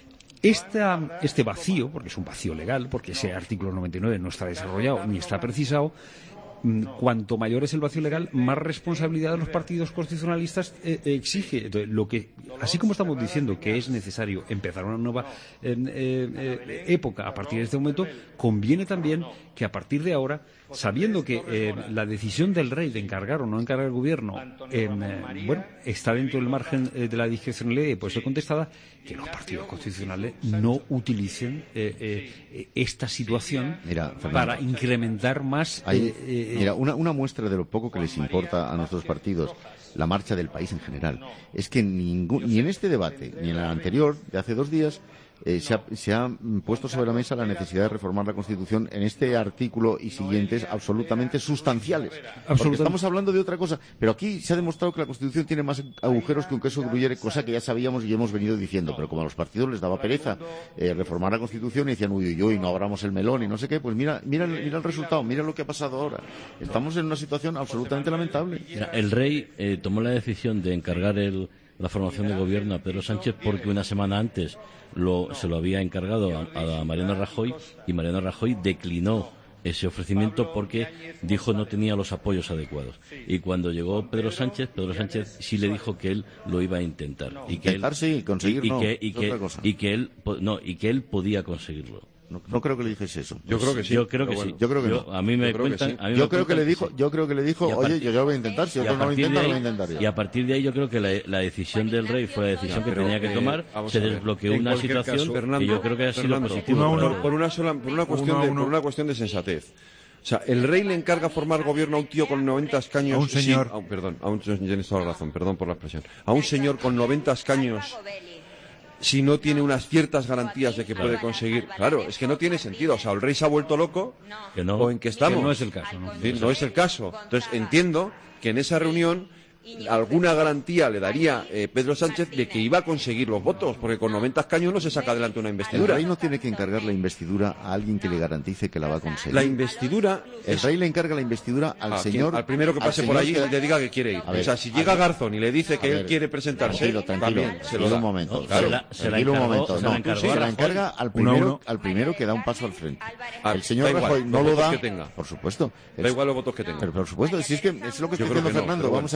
S10: Esta, este vacío, porque es un vacío legal, porque ese artículo noventa y nueve no está desarrollado ni está precisado, mm, cuanto mayor es el vacío legal, más responsabilidad de los partidos constitucionalistas eh, eh, exige. Entonces, lo que, así como estamos diciendo que es necesario empezar una nueva eh, eh, eh, época a partir de este momento, conviene también que a partir de ahora, sabiendo que eh, la decisión del rey de encargar o no encargar al gobierno eh, eh, bueno, está dentro del margen eh, de la discrecionalidad y puede ser contestada, que los partidos constitucionales no utilicen eh, eh, esta situación
S1: Mira, Fernando,
S10: para incrementar más
S1: Ahí,
S10: eh, eh,
S1: mira, una, una muestra de lo poco que les importa a nuestros partidos la marcha del país en general es que ningún, ni en este debate ni en el anterior de hace dos días eh, se, ha, se ha puesto sobre la mesa la necesidad de reformar la Constitución en este artículo y siguientes absolutamente sustanciales. Porque estamos hablando de otra cosa, pero aquí se ha demostrado que la Constitución tiene más agujeros que un queso gruyere, cosa que ya sabíamos y hemos venido diciendo, pero como a los partidos les daba pereza eh, reformar la Constitución y decían, uy, uy, uy, no abramos el melón y no sé qué, pues mira, mira, mira el resultado, mira lo que ha pasado ahora. Estamos en una situación absolutamente lamentable.
S16: Mira, el rey eh, tomó la decisión de encargar el, la formación de gobierno a Pedro Sánchez porque una semana antes lo, se lo había encargado a, a Mariano Rajoy y Mariano Rajoy declinó ese ofrecimiento porque dijo no tenía los apoyos adecuados. Y cuando llegó Pedro Sánchez, Pedro Sánchez sí le dijo que él lo iba a intentar. Y que
S1: Intentar
S16: él,
S1: sí, conseguir
S16: y, y
S1: no,
S16: que, y
S1: es
S16: que,
S1: otra cosa.
S16: y que él po- no y que él podía conseguirlo.
S1: No, no creo que le dijese eso.
S16: Yo creo que sí. Yo creo que sí.
S1: Yo creo que
S16: Yo-
S1: no.
S16: a mí me
S1: Yo creo que
S16: cuentan-
S1: sí.
S16: a mí me
S1: Yo creo que
S16: cuentan
S1: le
S16: que
S1: dijo,
S16: sí.
S1: yo creo que le dijo,
S16: Y a
S1: oye,
S16: partir-
S1: yo ya lo voy a intentar, si
S16: y a
S1: otros no lo
S16: partir de
S1: intentan, lo
S16: ahí-
S1: voy a intentar yo.
S16: Y a partir de ahí yo creo que la, la decisión del rey fue la decisión que
S14: Pero,
S16: tenía que
S14: eh,
S16: tomar,
S14: vamos
S16: se
S14: a ver.
S16: desbloqueó
S14: En
S16: una
S14: cualquier
S16: situación
S14: caso, Fernando,
S16: que yo creo que ha sido
S14: Fernando,
S16: positivo.
S14: Por,
S16: para
S14: por-
S16: él.
S14: por una sola, por una cuestión
S2: Uno a
S14: de,
S2: uno.
S14: por una cuestión de sensatez. O sea, el rey le encarga formar gobierno a un tío con noventa escaños.
S2: A un señor.
S14: sin- a un- perdón, a un, tienes toda la razón, perdón por la expresión. A un señor con noventa escaños, si no tiene unas ciertas garantías de que puede conseguir. Claro, es que no tiene sentido. O sea, el rey se ha vuelto loco,
S16: Que no,
S14: o en qué estamos.
S10: que no es el caso, ¿no?
S14: Es decir, no es el caso. Entonces, entiendo que en esa reunión alguna garantía le daría eh, Pedro Sánchez de que iba a conseguir los votos, porque con noventa escaños no se saca adelante una
S1: El
S14: investidura.
S1: rey no tiene que encargar la investidura a alguien que le garantice que la va a conseguir.
S14: La investidura
S1: El
S14: es-
S1: rey le encarga la investidura al
S14: a
S1: señor...
S14: quien- al primero que
S1: al
S14: pase por
S1: señor
S14: allí
S1: que-
S14: y le diga que quiere ir.
S1: A ver,
S14: o sea, si
S1: a
S14: llega
S1: ver.
S14: Garzón y le dice que
S1: A
S14: él
S1: ver,
S14: quiere presentarse,
S1: Tranquilo, tranquilo.
S14: también se lo
S1: Tranquilo
S14: da.
S1: un momento.
S16: No,
S1: claro,
S16: se la- se la
S1: tranquilo un
S16: encargó-
S1: momento.
S16: se la
S1: No,
S16: encargó
S1: se
S16: a
S1: la
S16: Rajoy.
S1: encarga al
S2: Uno a
S1: primero,
S2: uno.
S1: al primero que da un paso al frente.
S14: Ah,
S1: El señor
S14: da igual,
S1: Rajoy no
S14: los
S1: lo
S14: votos
S1: da,
S14: que tenga.
S1: por supuesto.
S14: Da igual los votos que tenga.
S1: Pero por supuesto, si es que es lo que
S14: Yo
S1: está
S14: creo
S1: diciendo
S14: que no,
S1: Fernando.
S14: pero
S1: Vamos a ver,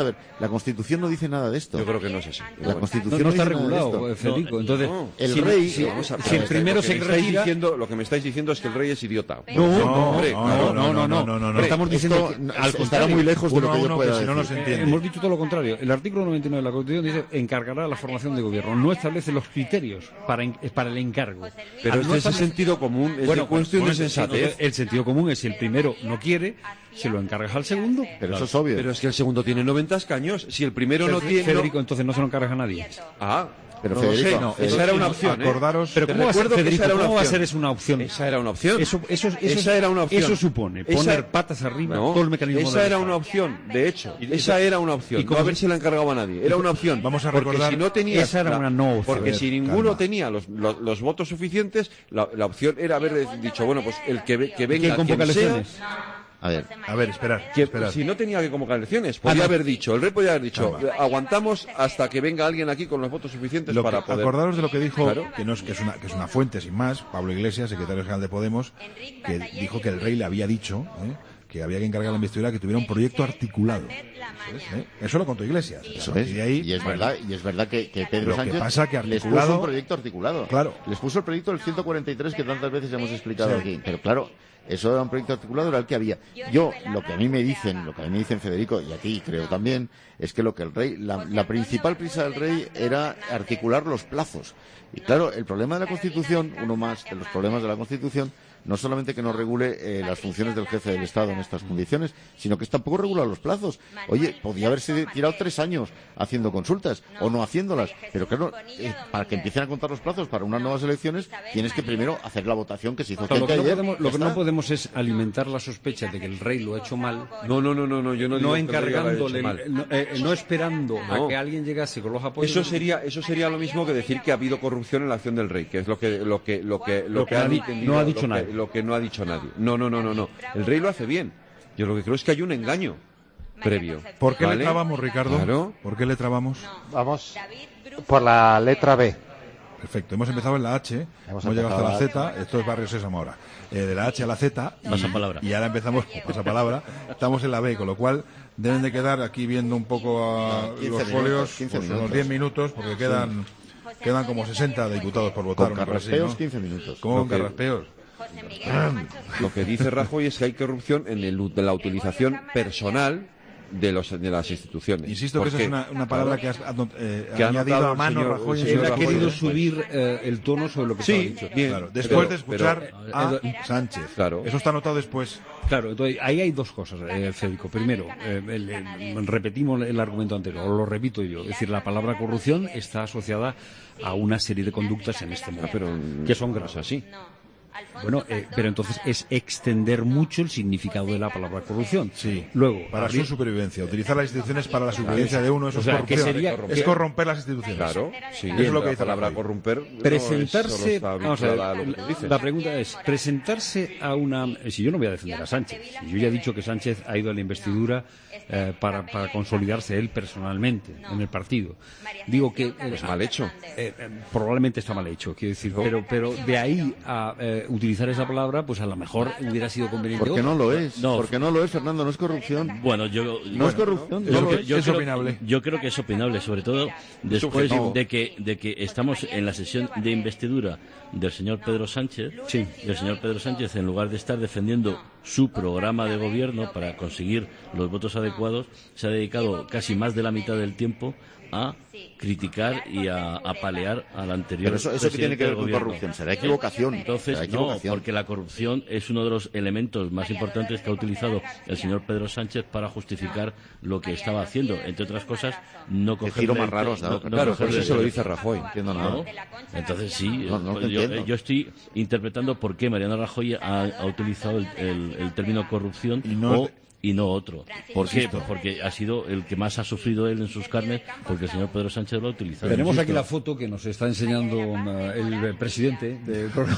S1: La Constitución no dice nada de esto.
S14: Yo creo que no es así.
S1: La Constitución
S10: no, no está
S1: dice nada de
S10: regulado,
S1: esto.
S10: Federico. Entonces,
S14: No,
S1: el
S10: si,
S1: rey...
S10: si,
S14: Vamos a-
S10: si el primero
S14: lo que
S10: se
S14: me estáis
S10: retira...
S14: diciendo, lo que me estáis diciendo es que el rey es idiota.
S10: No,
S2: No,
S10: no,
S14: hombre,
S2: no,
S14: claro.
S2: no, no, no, no, no.
S10: Estamos diciendo
S1: Esto
S10: que,
S1: no-
S10: al
S1: estará
S10: contrario,
S1: muy lejos de
S2: uno
S1: lo
S2: a
S1: que yo
S2: uno,
S1: pueda
S2: que si no, no
S1: decir.
S2: se
S10: Eh,
S2: entiende.
S10: hemos dicho todo lo contrario. El artículo noventa y nueve de la Constitución dice encargará la formación de gobierno. No establece los criterios para, en- para el encargo.
S14: Pero
S10: Al
S14: es
S10: no
S14: de ese
S10: establece-
S14: sentido común, es
S10: Bueno,
S14: de cuestión
S10: pues,
S14: de
S10: pues,
S14: sensatez.
S10: entonces, el sentido común es si el primero no quiere, se lo encargas al segundo.
S1: Pero eso es obvio.
S14: Pero es que el segundo tiene noventa escaños. Si el primero no tiene...
S10: Federico,
S14: no-
S10: entonces no se lo encargas a nadie.
S14: Ah,
S1: Pero
S14: no lo
S1: Federico,
S14: sé, no,
S1: Federico,
S14: esa era una opción, ¿eh?
S2: Acordaros...
S10: Pero
S14: Te
S10: ¿cómo va a ser,
S14: recuerdo que
S10: Federico,
S14: esa era una
S10: ¿cómo va a
S14: opción.
S10: ser eso una opción?
S14: Esa era una opción.
S10: Eso, eso, eso,
S14: Esa era una opción.
S10: Eso supone
S14: Esa-
S10: poner patas arriba
S14: No,
S10: todo el mecanismo
S14: esa
S10: de
S14: era
S10: defensa.
S14: una opción, de hecho. Esa era una opción.
S10: ¿Y
S14: Y
S10: cómo
S14: no
S10: se-
S14: haberse la encargado a nadie. Era una opción.
S2: Vamos a
S14: Porque
S2: recordar-
S14: si no tenías
S10: Esa era
S14: la-
S10: una no opción.
S14: Porque
S2: A ver,
S14: si ninguno
S2: calma.
S14: tenía los, los, los votos suficientes, la, la opción era haber dicho, bueno, pues el que, ve- que
S10: ¿Quién
S14: venga
S10: convoca
S14: quien sea,
S10: elecciones?
S1: A ver,
S2: A ver, esperad,
S14: que-
S2: esperad.
S14: si no tenía que convocar elecciones, podía
S10: Ah, no.
S14: haber dicho, el rey podía haber dicho,
S2: Calma.
S14: aguantamos hasta que venga alguien aquí con los votos suficientes
S2: Lo que-
S14: para poder...
S2: acordaros de lo que dijo,
S14: Claro.
S2: que, no es, que, es una, que es una fuente sin más, Pablo Iglesias, secretario general de Podemos, que dijo que el rey le había dicho ¿eh? que había que encargar a la investidura que tuviera un proyecto articulado. ¿eh? Eso lo contó Iglesias.
S1: eso
S2: Y
S1: es.
S2: de ahí,
S1: Y es
S2: bueno,
S1: verdad, y es verdad que, que Pedro
S2: Lo que
S1: Sánchez
S2: pasa que
S1: les
S2: articulado-
S1: puso un proyecto articulado.
S2: Claro.
S1: Les puso el proyecto del ciento cuarenta y tres que tantas veces hemos explicado
S2: Sí.
S1: aquí. Pero claro, eso era un proyecto articulado, era el que había. Yo, lo que a mí me dicen, lo que a mí me dicen Federico, y a ti creo también, es que lo que el rey, la, la principal prisa del rey era articular los plazos. Y claro, el problema de la Constitución, uno más de los problemas de la Constitución, no solamente que no regule eh, las funciones del jefe del Estado en estas condiciones, sino que tampoco regula los plazos. Oye, podía haberse tirado tres años haciendo consultas o no haciéndolas, pero claro, eh, para que empiecen a contar los plazos para unas nuevas elecciones, tienes que primero hacer la votación que se hizo
S10: Claro, lo que, no
S1: ayer.
S10: podemos,
S1: Ya
S10: lo que no
S1: está.
S10: podemos es alimentar la sospecha de que el rey lo ha hecho mal,
S14: No, no, no, no, no, yo no digo
S10: no
S14: que el rey lo haya
S10: encargándole,
S14: hecho mal.
S10: no, eh, no esperando
S14: No.
S10: a que alguien llegase con los apoyos.
S14: Eso sería, eso sería lo mismo que decir que ha habido corrupción en la acción del rey, que es lo que, lo que, lo que, lo
S10: Lo
S14: que
S10: que
S14: ha
S10: no ha di-
S14: entendido-
S10: no ha dicho
S14: lo que-
S10: nadie.
S14: lo que no ha dicho nadie. No, no, no, no, no. El rey lo hace bien. Yo lo que creo es que hay un engaño previo.
S2: ¿por qué
S14: ¿vale?
S2: le trabamos, Ricardo?
S14: Claro.
S2: ¿Por qué le trabamos?
S11: Vamos por la letra B.
S2: Perfecto, hemos empezado en la H, hemos,
S11: Hemos
S2: llegado hasta la
S11: empezado
S2: Z, esto es Barrio Sésamo ahora. Eh, de la H a la Z, y,
S16: Pasapalabra.
S2: y ahora empezamos esa palabra, estamos en la B, con lo cual deben de quedar aquí viendo un poco a
S1: quince
S2: los
S1: minutos,
S2: folios,
S1: quince
S2: pues unos
S1: minutos.
S2: diez minutos, porque quedan quedan como sesenta diputados por votar.
S1: Con
S2: una cosa así,
S1: carraspeos,
S2: ¿no?
S1: quince minutos.
S2: ¿Cómo con
S14: Lo que-
S2: carraspeos?
S14: Lo que dice Rajoy es que hay corrupción en el, de la utilización personal de, los, de las instituciones.
S2: Insisto que
S14: ¿Por
S2: esa
S14: qué?
S2: es una, una palabra que has adno- eh,
S14: Que ha
S2: añadido
S14: anotado
S2: a
S14: el
S2: mano
S14: señor-
S2: Rajoy.
S14: el
S2: en
S10: Él
S2: su
S10: ha
S2: Rajoy.
S10: querido subir eh, el tono sobre lo que
S14: Sí,
S10: estaba dicho.
S14: bien.
S2: Claro, después
S14: Pero-
S2: de escuchar
S10: pero-
S2: a
S10: eh,
S2: Sánchez.
S14: Claro.
S2: Eso está anotado después.
S10: Claro, entonces ahí hay dos cosas, eh, Federico. Primero, eh, el- el- repetimos el argumento anterior, o lo repito yo. Es decir, la palabra corrupción está asociada a una serie de conductas en este momento,
S14: pero
S10: que son graves.
S14: así.
S10: Bueno, eh, pero entonces es extender mucho el significado de la palabra corrupción.
S2: Sí.
S10: Luego,
S2: Para
S10: abrir-
S2: su supervivencia. Utilizar las instituciones para la supervivencia de uno, eso
S10: O sea,
S2: es
S10: que
S2: corrupción.
S10: sería-
S2: es
S10: que-
S2: corromper las instituciones.
S14: Claro, sí.
S2: Eso es lo que
S14: la
S2: dice
S14: palabra
S2: Rajoy.
S14: corromper no es solo
S10: presentarse,
S14: está
S10: vamos a ver,
S14: vinculada a lo que tú dices.
S10: la pregunta es presentarse a una, si yo no voy a defender a Sánchez, si yo ya he dicho que Sánchez ha ido a la investidura eh, para, para consolidarse él personalmente en el partido, digo que eh,
S14: Pues mal hecho.
S10: eh, eh, probablemente está mal hecho, quiero decir, pero pero de ahí a eh, utilizar esa palabra, pues a lo mejor hubiera sido conveniente.
S1: Porque no
S10: otra.
S1: lo es.
S16: No.
S1: Porque no lo es, Fernando, no es corrupción.
S16: Bueno, yo...
S1: No es corrupción,
S16: Yo
S1: no lo
S16: creo-
S1: es.
S16: yo
S2: Es
S16: creo-
S2: opinable.
S16: Yo creo que es opinable, sobre todo después
S1: subjetivo.
S16: de que, de que estamos en la sesión de investidura del señor Pedro Sánchez.
S10: Sí.
S16: Y el señor Pedro Sánchez, en lugar de estar defendiendo su programa de gobierno para conseguir los votos adecuados, se ha dedicado casi más de la mitad del tiempo a criticar y a apalear al anterior
S1: Pero eso, eso que tiene
S16: presidente
S1: que ver
S16: del
S1: con
S16: gobierno.
S1: corrupción. Será equivocación.
S16: Entonces,
S1: Será
S16: no,
S1: equivocación.
S16: porque la corrupción es uno de los elementos más importantes que ha utilizado el señor Pedro Sánchez para justificar lo que estaba haciendo. Entre otras cosas, no
S1: Qué
S16: cogerle
S1: giro
S16: el
S1: más
S16: te-
S1: raro has dado,
S16: no- no
S14: Claro, por
S16: cogerle
S14: eso se lo
S16: el-
S14: dice Rajoy.
S1: No entiendo nada.
S16: ¿no? Entonces sí,
S1: No, no te
S16: yo,
S1: entiendo.
S16: yo estoy interpretando por qué Mariano Rajoy ha, ha utilizado el, el- el término corrupción
S2: Y no-
S16: o, y no otro. ¿Por qué? Pues porque ha sido el que más ha sufrido él en sus carnes, porque el señor Pedro Sánchez lo ha utilizado.
S10: Tenemos aquí la foto que nos está enseñando um, el presidente del programa.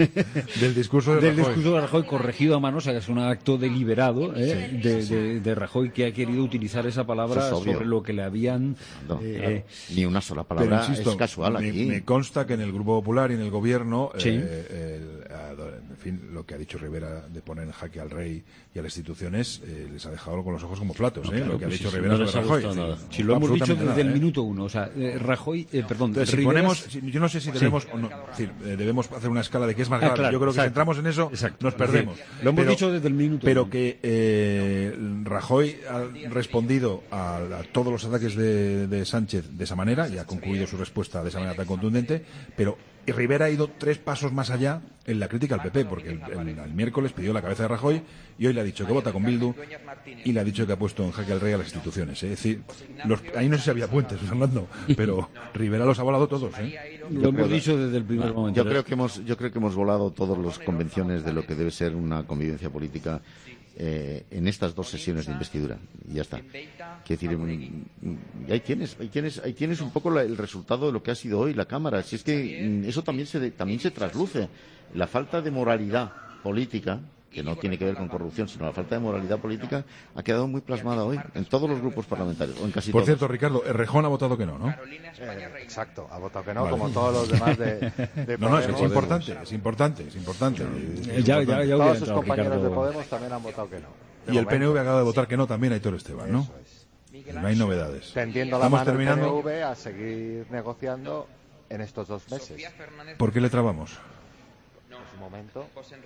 S2: Del discurso de
S10: Del
S2: Rajoy.
S10: discurso de Rajoy corregido a mano, o sea, que es un acto deliberado ¿eh? de, de- de Rajoy que ha querido utilizar esa palabra
S1: Eso es obvio.
S10: sobre lo que le habían...
S1: No,
S10: eh,
S1: Ni una sola
S2: Pero
S1: palabra
S2: insisto,
S1: es casual
S2: me,
S1: aquí.
S2: me consta que en el Grupo Popular y en el Gobierno
S10: Sí.
S2: eh, el- a- fin, lo que ha dicho Rivera de poner en jaque al rey y a las instituciones eh, les ha dejado con los ojos como platos,
S10: no,
S2: ¿eh?
S10: claro,
S2: lo que
S10: pues
S2: ha dicho
S10: si
S2: Rivera
S10: no
S2: sobre Rajoy.
S10: Nada. Si lo hemos dicho desde
S2: nada,
S10: el
S2: ¿eh?
S10: minuto uno, o sea, eh, Rajoy, eh, perdón,
S2: Entonces, si
S10: Rivera
S2: ponemos,
S10: es...
S2: si, yo no sé si debemos
S10: sí.
S2: o no, es decir, eh, debemos hacer una escala de qué es más
S10: Ah,
S2: grave.
S10: claro,
S2: yo creo
S10: exacto.
S2: que si entramos en eso
S10: Exacto.
S2: nos perdemos.
S10: Sí. Lo hemos
S2: pero,
S10: dicho desde el minuto
S2: Pero
S10: uno.
S2: que eh, Rajoy ha respondido a, a todos los ataques de, de Sánchez de esa manera y ha concluido su respuesta de esa manera tan contundente, pero y Rivera ha ido tres pasos más allá en la crítica al P P, porque el, el, el miércoles pidió la cabeza de Rajoy y hoy le ha dicho que vota con Bildu y le ha dicho que ha puesto en jaque al rey a las instituciones. ¿eh? Es decir, los, ahí no sé si había puentes, Fernando, pero Rivera los ha volado todos. ¿eh?
S10: Lo hemos dicho desde el primer momento.
S1: Yo creo que hemos, yo creo que hemos volado todas las convenciones de lo que debe ser una convivencia política eh, en estas dos sesiones de investidura. Y ya está. Quiero decir, mm, ahí tienes, ahí tienes, ahí tienes un poco la, el resultado de lo que ha sido hoy la Cámara. Si es que mm, eso también se, también se trasluce. La falta de moralidad política, que no tiene que ver con corrupción, sino la falta de moralidad política, ha quedado muy plasmada hoy en todos los grupos parlamentarios, o en casi
S2: Por
S1: todos.
S2: cierto, Ricardo, Errejón ha votado que no, ¿no?
S11: Eh, exacto, ha votado que no,
S2: Vale.
S11: como todos los demás de, de
S2: No, no, es,
S11: Podemos.
S2: es importante, es importante, es importante. Es
S10: Ya, ya,
S2: importante.
S10: ya
S11: Todos sus compañeros de Podemos también han votado que no. De
S2: Y el
S11: momento.
S2: P N V acaba de votar que no también, Aitor Esteban, ¿no? No hay novedades.
S11: Tendiendo la
S2: Estamos
S11: mano
S2: terminando.
S11: al P N V a seguir negociando en estos dos meses.
S2: ¿Por qué le trabamos?
S11: En su momento.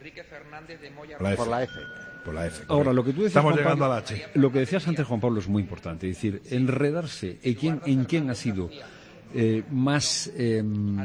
S2: Por la F.
S11: Por la F.
S2: Por la F.
S10: Ahora, lo que tú decías,
S2: Estamos
S10: Juan
S2: llegando
S10: Pablo,
S2: a la H.
S10: Lo que decías antes, Juan Pablo, es muy importante. Es decir, enredarse en quién, en quién ha sido eh, más... Eh,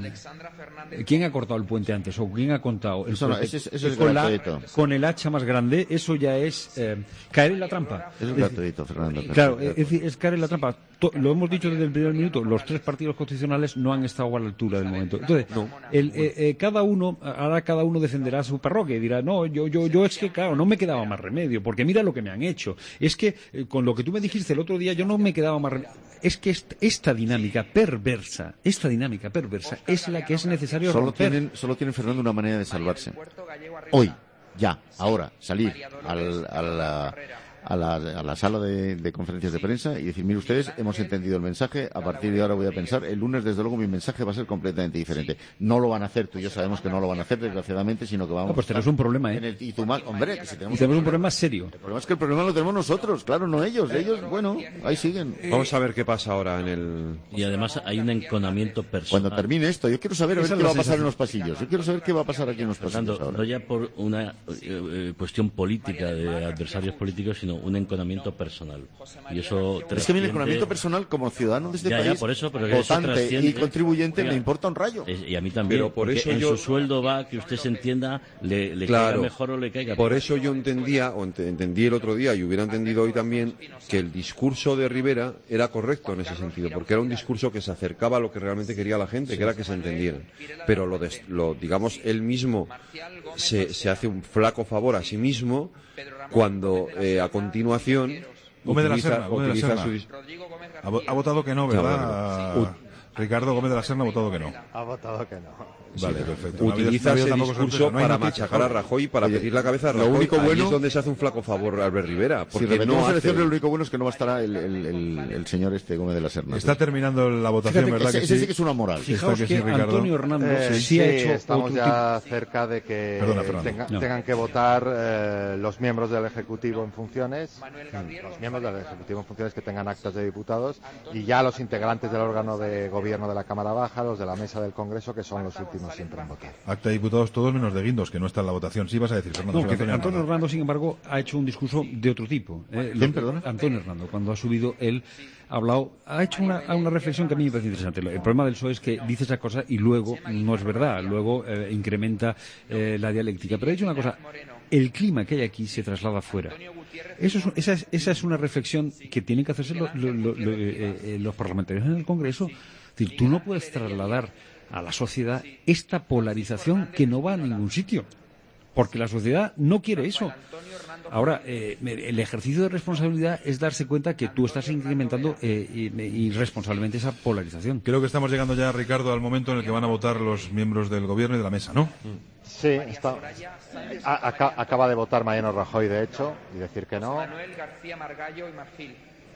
S10: ¿Quién ha cortado el puente antes? ¿O quién ha contado el
S1: Eso no,
S10: puente?
S1: ese es- ese es
S10: con, la-
S1: gratuito.
S10: con el hacha más grande, eso ya es eh, caer en la trampa.
S1: Eso es gratuito, Fernando.
S10: Claro,
S1: Gratuito.
S10: es decir, es caer en la trampa. To- Lo hemos dicho desde el primer minuto, los tres partidos constitucionales no han estado a la altura del momento. Entonces, el, eh, eh, cada uno, ahora cada uno defenderá su parroquia y dirá, no, yo, yo, yo es que, claro, no me quedaba más remedio, porque mira lo que me han hecho. Es que, eh, con lo que tú me dijiste el otro día, yo no me quedaba más remedio. Es que est- esta dinámica perversa, esta dinámica perversa, es la que es necesario
S1: Solo
S10: romper.
S1: tienen, solo tienen, Fernando, una manera de salvarse. Hoy, ya, ahora, salir al, a, la, a, la, a la sala de, de conferencias de prensa y decir, mire ustedes, hemos entendido el mensaje, a partir de ahora voy a pensar, el lunes, desde luego, mi mensaje va a ser completamente diferente. No lo van a hacer, tú y yo sabemos que no lo van a hacer, desgraciadamente, sino que vamos
S10: Ah, pues
S1: a estar
S10: tenemos un problema, ¿eh?
S1: en el- y tú más, hombre, que si tenemos,
S10: Y tenemos un problema serio.
S1: El problema es que el problema lo tenemos nosotros, claro, no ellos. Ellos, bueno, ahí siguen.
S14: Vamos a ver qué pasa ahora en el...
S16: Y además hay un enconamiento personal.
S1: Cuando termine esto, yo quiero saber a ver
S16: Esa
S1: qué
S16: es
S1: va
S16: la
S1: a pasar en
S16: sensación.
S1: los pasillos. Yo quiero saber qué va a pasar aquí en los pasillos
S16: Fernando,
S1: ahora.
S16: no ya por una eh, eh, cuestión política de adversarios políticos, sino un enconamiento personal. Y eso
S1: Es que mi
S16: trasciende-
S1: enconamiento personal como ciudadano de este
S16: Ya, ya,
S1: país,
S16: por eso, pero que eso
S1: votante
S16: trasciende-
S1: y contribuyente,
S16: Oiga,
S1: me importa un rayo.
S16: Es- y a mí también,
S14: Pero por
S16: porque
S14: eso
S16: en
S14: yo-
S16: su sueldo va que usted se entienda, le, le
S14: Claro.
S16: caiga mejor o le caiga
S14: Por
S16: peor.
S14: eso yo entendía, o ent- entendí el otro día y hubiera entendido hoy también, que el discurso de Rivera era correcto en ese sentido, porque era un discurso que se acercaba a lo que realmente quería la gente, que era que se entendieran. Pero lo, des- lo digamos, él mismo se, se hace un flaco favor a sí mismo cuando eh, a continuación
S2: Gómez de la
S14: utiliza-
S2: Serna, Gómez de la
S14: utiliza
S2: Serna.
S14: su dis-
S2: Ha, vo- ha votado que no,
S14: Ya,
S2: ¿verdad?
S14: bueno.
S2: Ricardo Gómez de la Serna ha votado que no.
S11: Ha votado que no.
S2: Vale, perfecto. No ha habido-
S14: Utiliza
S2: no ha habido
S14: ese
S2: tampoco
S14: discurso
S2: sorpresa. No hay
S14: para
S2: noticias,
S14: machacar a
S2: ¿no?
S14: Rajoy, para
S1: Oye,
S14: pedir la cabeza de
S1: lo
S14: Rajoy.
S1: único
S14: Ahí
S1: bueno-
S14: es donde se hace un flaco favor a Albert Rivera,
S1: Si
S14: porque
S1: repetimos
S14: no
S1: elecciones,
S14: hace...
S1: lo único bueno es que no va a estar el, el, el, el señor este Gómez de la Serna.
S2: Está terminando la votación,
S1: Fíjate,
S2: ¿verdad
S1: ese,
S2: que
S1: ese
S2: sí?
S1: sí que es una moral.
S2: Está
S10: Fijaos
S2: que sí,
S10: que
S2: Ricardo.
S10: Antonio Hernando
S11: Eh,
S10: sí,
S11: sí,
S10: ha hecho
S11: estamos
S10: otro
S11: ya cerca de que
S2: Perdona, Fernando.
S11: tenga-
S10: No.
S11: tengan que votar eh, los miembros del Ejecutivo en funciones, los miembros del Ejecutivo en funciones que tengan actas de diputados y ya los integrantes del órgano de gobierno de la Cámara Baja, los de la mesa del Congreso, que son los últimos siempre en votar.
S2: Acta de diputados todos menos de Guindos, que no está en la votación. Sí, vas a decir, Fernando.
S10: No, que
S2: Antonio
S10: Antonio
S2: Hernando.
S10: Hernando, sin embargo, ha hecho un discurso de otro tipo. ¿eh?
S1: ¿Quién,
S10: Lo-
S1: perdona?
S10: Antonio Hernando, cuando ha subido él, ha hablado, ha hecho una, una reflexión que a mí me parece interesante. El problema del P S O E es que dice esa cosa y luego no es verdad, luego eh, incrementa eh, la dialéctica. Pero ha dicho una cosa, el clima que hay aquí se traslada afuera. Eso es, esa, es, esa es una reflexión que tienen que hacerse lo- lo- lo- lo- eh, eh, los parlamentarios en el Congreso. Es decir, tú no puedes trasladar a la sociedad esta polarización que no va a ningún sitio. Porque la sociedad no quiere eso. Ahora, eh, el ejercicio de responsabilidad es darse cuenta que tú estás incrementando eh, y- irresponsablemente esa polarización.
S2: Creo que estamos llegando ya, Ricardo, al momento en el que van a votar los miembros del gobierno y de la mesa, ¿no?
S11: Sí, está, a- aca- acaba de votar Mariano Rajoy, de hecho, y decir que no.
S18: Manuel García Margallo y Marfil.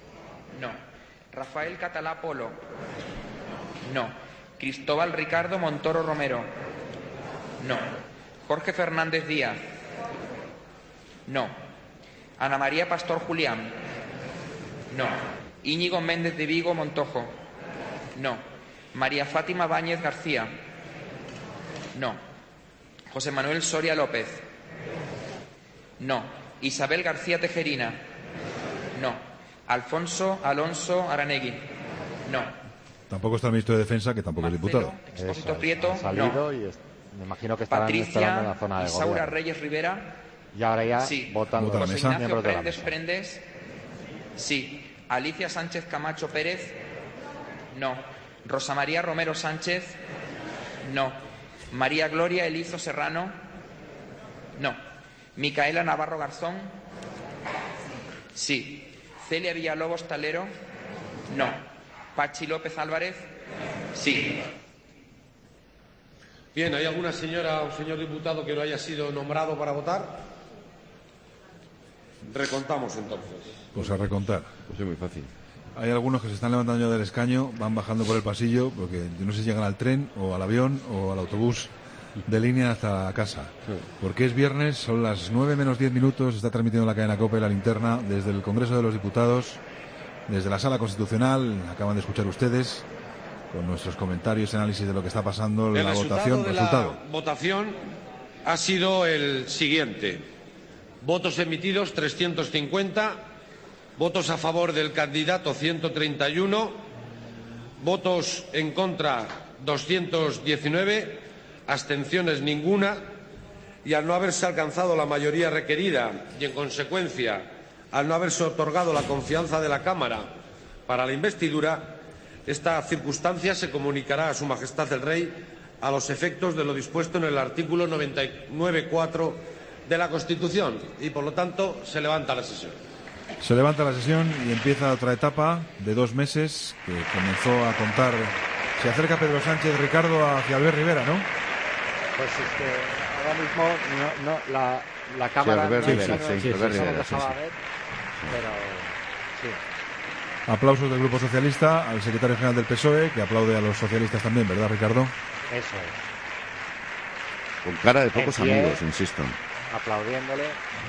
S18: No. Rafael Catalá Polo. No. Cristóbal Ricardo Montoro Romero. No. Jorge Fernández Díaz. No. Ana María Pastor Julián. No. Íñigo Méndez de Vigo Montojo. No. María Fátima Báñez García. No. José Manuel Soria López. No. Isabel García Tejerina. No. Alfonso Alonso Aranegui. No.
S2: Tampoco está el ministro de Defensa, que tampoco
S18: Marcelo,
S2: es diputado.
S18: Expósito Eso, Prieto,
S11: ha salido
S18: no.
S11: Y es, me imagino que estarán
S18: Patricia
S11: esperando en la zona de
S18: Isaura
S11: gobierno.
S18: Reyes Rivera.
S11: Y ahora ya
S18: sí.
S11: votan
S2: Vota
S11: los
S2: la mesa.
S18: Ignacio
S11: miembros de la
S18: Pérez
S11: mesa.
S18: Prendes. Sí. Alicia Sánchez Camacho Pérez. No. Rosa María Romero Sánchez. No. María Gloria Elizo Serrano. No. Micaela Navarro Garzón. Sí. Celia Villalobos Talero. No. Pachi López Álvarez. Sí.
S12: Bien, ¿hay alguna señora o señor diputado que no haya sido nombrado para votar? Recontamos entonces.
S2: Pues a recontar.
S14: Pues es muy fácil.
S2: Hay algunos que se están levantando del escaño, van bajando por el pasillo, porque yo no sé si llegan al tren o al avión o al autobús de línea hasta casa. Porque es viernes, son las nueve menos diez minutos, está transmitiendo la cadena COPE, la linterna, desde el Congreso de los Diputados, desde la Sala Constitucional. Acaban de escuchar ustedes, con nuestros comentarios y análisis de lo que está pasando,
S12: El
S2: la
S12: resultado
S2: votación.
S12: de
S2: resultado.
S12: la votación ha sido el siguiente. Votos emitidos trescientos cincuenta, votos a favor del candidato ciento treinta y uno, votos en contra doscientos diecinueve, abstenciones ninguna, y al no haberse alcanzado la mayoría requerida y en consecuencia al no haberse otorgado la confianza de la Cámara para la investidura, esta circunstancia se comunicará a Su Majestad el Rey a los efectos de lo dispuesto en el artículo noventa y nueve punto cuatro de la Constitución y, por lo tanto, se levanta la sesión.
S2: Se levanta la sesión y empieza otra etapa de dos meses que comenzó a contar. Se acerca Pedro Sánchez, Ricardo, hacia Albert Rivera, ¿no?
S11: Pues es que ahora mismo no, no, la, la Cámara
S1: Sí, Albert
S11: no,
S1: Rivera,
S11: no,
S1: sí,
S11: no,
S1: sí,
S11: no
S1: Albert
S11: se
S1: Rivera,
S11: dejaba
S1: sí, sí.
S11: ver, pero sí.
S2: Aplausos del Grupo Socialista al secretario general del P S O E, que aplaude a los socialistas también, ¿verdad, Ricardo?
S11: Eso es.
S1: Con cara de pocos
S11: En pie.
S1: amigos, insisto.
S11: Aplaudiéndole.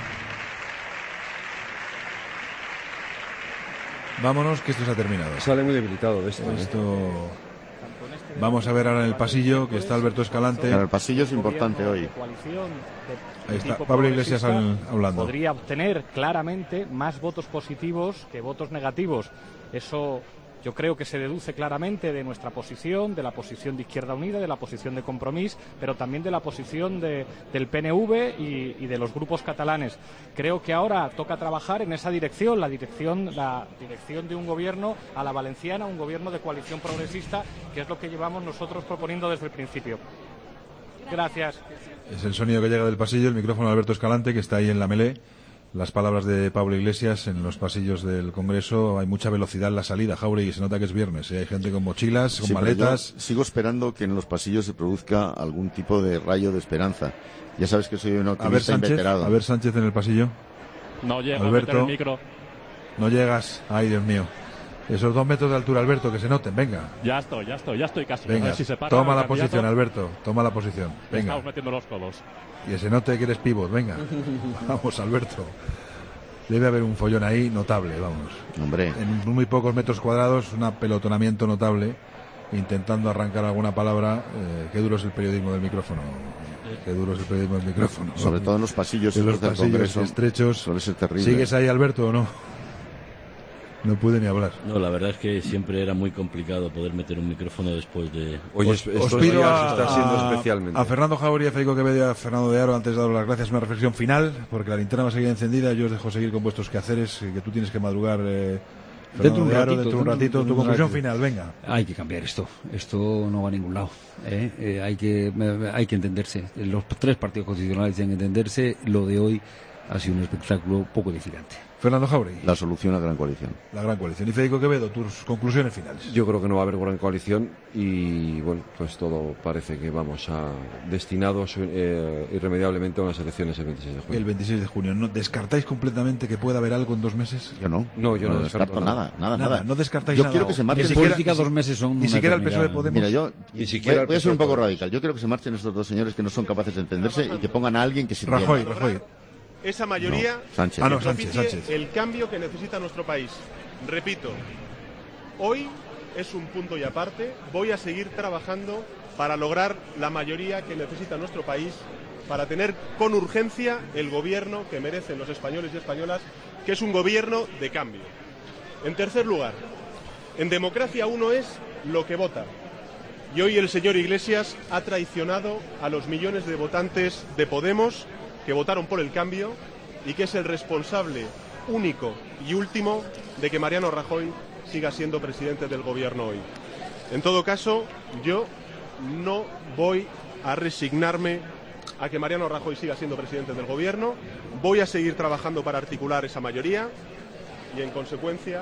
S2: Vámonos, que esto se ha terminado.
S10: Sale muy debilitado de esto. ¿eh?
S2: Esto... Vamos a ver ahora en el pasillo, que está Alberto Escalante.
S1: Claro, el pasillo es importante hoy.
S2: Ahí está Pablo Iglesias hablando.
S5: Podría obtener claramente más votos positivos que votos negativos. Eso yo creo que se deduce claramente de nuestra posición, de la posición de Izquierda Unida, de la posición de Compromís, pero también de la posición de, del P N V y, y de los grupos catalanes. Creo que ahora toca trabajar en esa dirección, la dirección, la dirección de un gobierno a la valenciana, un gobierno de coalición progresista, que es lo que llevamos nosotros proponiendo desde el principio. Gracias.
S2: Es el sonido que llega del pasillo, el micrófono de Alberto Escalante, que está ahí en la melé. Las palabras de Pablo Iglesias en los pasillos del Congreso. Hay mucha velocidad en la salida, Jauregui, se nota que es viernes. ¿eh? Hay gente con mochilas, con
S1: Sí, pero
S2: maletas.
S1: yo sigo esperando que en los pasillos se produzca algún tipo de rayo de esperanza. Ya sabes que soy un
S2: A ver,
S1: optimista
S2: Sánchez,
S1: inveterado.
S2: a ver Sánchez en el pasillo.
S5: No llega
S2: Alberto,
S5: a meter el micro.
S2: No llegas. Ay, Dios mío. Esos dos metros de altura, Alberto, que se noten, venga.
S5: Ya estoy, ya estoy, ya estoy casi. A
S2: Venga,
S5: ver si se para
S2: toma
S5: el
S2: la
S5: candidato.
S2: posición, Alberto. Toma la posición. Venga.
S5: Estamos metiendo los codos.
S2: Y que se note que eres pívot, venga. Vamos, Alberto. Debe haber un follón ahí notable, vamos.
S1: Hombre.
S2: En muy pocos metros cuadrados, un apelotonamiento notable, intentando arrancar alguna palabra. Eh, qué duro es el periodismo del micrófono. Qué duro es el periodismo del micrófono.
S1: Sobre todo en los pasillos,
S2: en los
S1: del
S2: pasillos
S1: Congreso,
S2: estrechos.
S1: suele ser terrible.
S2: ¿Sigues ahí, Alberto, o no? No pude ni hablar.
S16: No, la verdad es que siempre era muy complicado poder meter un micrófono después de...
S14: Oye,
S2: Os,
S14: estos
S2: os pido
S14: días
S2: a,
S14: está siendo
S2: a-
S14: especialmente.
S2: a Fernando Jauregui, a Federico Quevedo y a Fernando de Aro, antes de dar las gracias, una reflexión final, porque la linterna va a seguir encendida. Yo os dejo seguir con vuestros quehaceres, eh, que tú tienes que madrugar. Eh, Fernando
S10: Dentro de un
S2: de Aro,
S10: ratito,
S2: dentro de un ratito.
S10: dentro de
S2: Tu
S10: un
S2: conclusión
S10: ratito.
S2: final, venga.
S10: Hay que cambiar esto. Esto no va a ningún lado. ¿eh? Eh, hay que me- hay que entenderse. Los tres partidos constitucionales tienen que entenderse. Lo de hoy ha sido un espectáculo poco edificante.
S2: Fernando Jauregui.
S1: La solución a la gran coalición.
S2: La gran coalición. Y Federico Quevedo, tus conclusiones finales.
S14: Yo creo que no va a haber gran coalición y, bueno, pues todo parece que vamos a destinados eh, irremediablemente a unas elecciones el veintiséis de junio.
S2: El veintiséis de junio. ¿No descartáis completamente que pueda haber algo en dos meses?
S1: Yo no.
S14: No, yo no,
S1: no
S14: descarto,
S1: descarto nada, nada, nada.
S2: nada. No descartáis
S1: yo
S2: nada.
S1: Quiero que se marchen.
S10: En política dos meses son
S2: Ni siquiera el P S O E Podemos.
S1: Mira, yo
S14: Ni siquiera
S1: voy, voy a ser un poco
S14: Podemos.
S1: radical. Yo quiero que se marchen estos dos señores que no son capaces de entenderse y que pongan a alguien que se
S2: Rajoy,
S1: entienda.
S2: Rajoy.
S6: Esa mayoría
S1: No, Sánchez.
S2: Ah, no,
S6: que
S2: Sánchez,
S6: propicie
S2: Sánchez.
S6: el cambio que necesita nuestro país. Repito, hoy es un punto y aparte. Voy a seguir trabajando para lograr la mayoría que necesita nuestro país, para tener con urgencia el gobierno que merecen los españoles y españolas, que es un gobierno de cambio. En tercer lugar, en democracia uno es lo que vota. Y hoy el señor Iglesias ha traicionado a los millones de votantes de Podemos que votaron por el cambio y que es el responsable único y último de que Mariano Rajoy siga siendo presidente del gobierno hoy. En todo caso, yo no voy a resignarme a que Mariano Rajoy siga siendo presidente del gobierno. Voy a seguir trabajando para articular esa mayoría y, en consecuencia,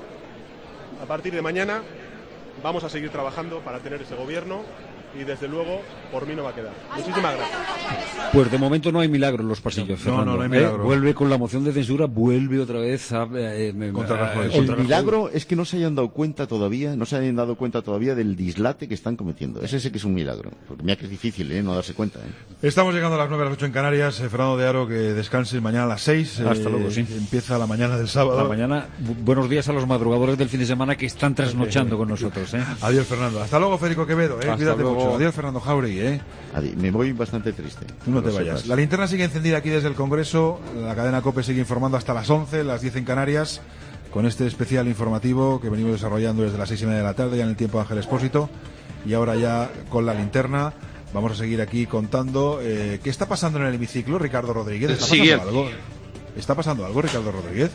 S6: a partir de mañana vamos a seguir trabajando para tener ese gobierno y, desde luego, por mí no va a quedar. Muchísimas gracias.
S10: Pues de momento no hay milagro en los pasillos,
S2: No,
S10: Fernando.
S2: no, no hay
S10: ¿eh?
S2: milagro.
S10: Vuelve con la moción de censura, vuelve otra vez a... Eh, eh,
S2: Contra
S10: a-
S2: Rajoy.
S10: a-
S1: El
S10: contra
S1: milagro es que no se hayan dado cuenta todavía, no se hayan dado cuenta todavía del dislate que están cometiendo. Ese sí que es un milagro. Porque mira que es difícil, ¿eh? No darse cuenta, ¿eh?
S2: Estamos llegando a las nueve, a las ocho en Canarias. Eh, Fernando de Aro, que descanses mañana a las seis.
S10: Hasta luego, sí.
S2: Empieza la mañana del sábado.
S10: La mañana, bu- buenos días a los madrugadores del fin de semana que están trasnochando con nosotros. ¿eh?
S2: Adiós, Fernando. Hasta luego, Federico Quevedo. Eh.
S10: Hasta
S2: Cuídate
S10: luego.
S2: mucho. Adiós, Fernando Jauregui. Eh.
S1: Adi- Me voy bastante triste.
S2: Tú no
S1: que
S2: te
S1: lo
S2: vayas.
S1: sepas.
S2: La linterna sigue encendida aquí desde el Congreso. La cadena COPE sigue informando hasta las once, las diez en Canarias, con este especial informativo que venimos desarrollando desde las seis y media de la tarde, ya en el tiempo de Ángel Expósito. Y ahora ya con la linterna vamos a seguir aquí contando eh, qué está pasando en el hemiciclo. Ricardo Rodríguez, ¿está pasando
S12: Siguiente.
S2: algo? ¿Está pasando algo, Ricardo Rodríguez?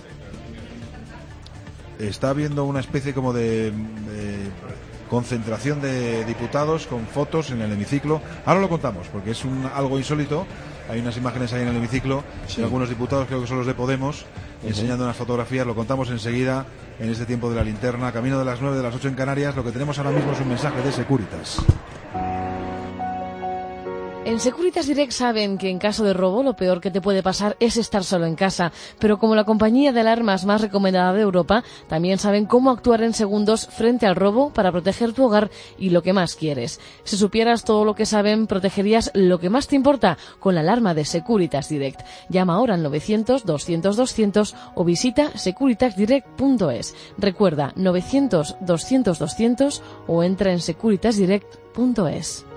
S2: Está habiendo una especie como de, de concentración de diputados con fotos en el hemiciclo. Ahora lo contamos porque es un, algo insólito. Hay unas imágenes ahí en el hemiciclo de algunos diputados, creo que son los de Podemos, enseñando unas fotografías. Lo contamos enseguida en este tiempo de la linterna. Camino de las nueve, de las ocho en Canarias. Lo que tenemos ahora mismo es un mensaje de Securitas.
S19: En Securitas Direct saben que en caso de robo lo peor que te puede pasar es estar solo en casa, pero como la compañía de alarmas más recomendada de Europa, también saben cómo actuar en segundos frente al robo para proteger tu hogar y lo que más quieres. Si supieras todo lo que saben, protegerías lo que más te importa con la alarma de Securitas Direct. Llama ahora al novecientos, doscientos, doscientos o visita securitas direct punto es. Recuerda, novecientos, doscientos, doscientos o entra en securitas direct punto es.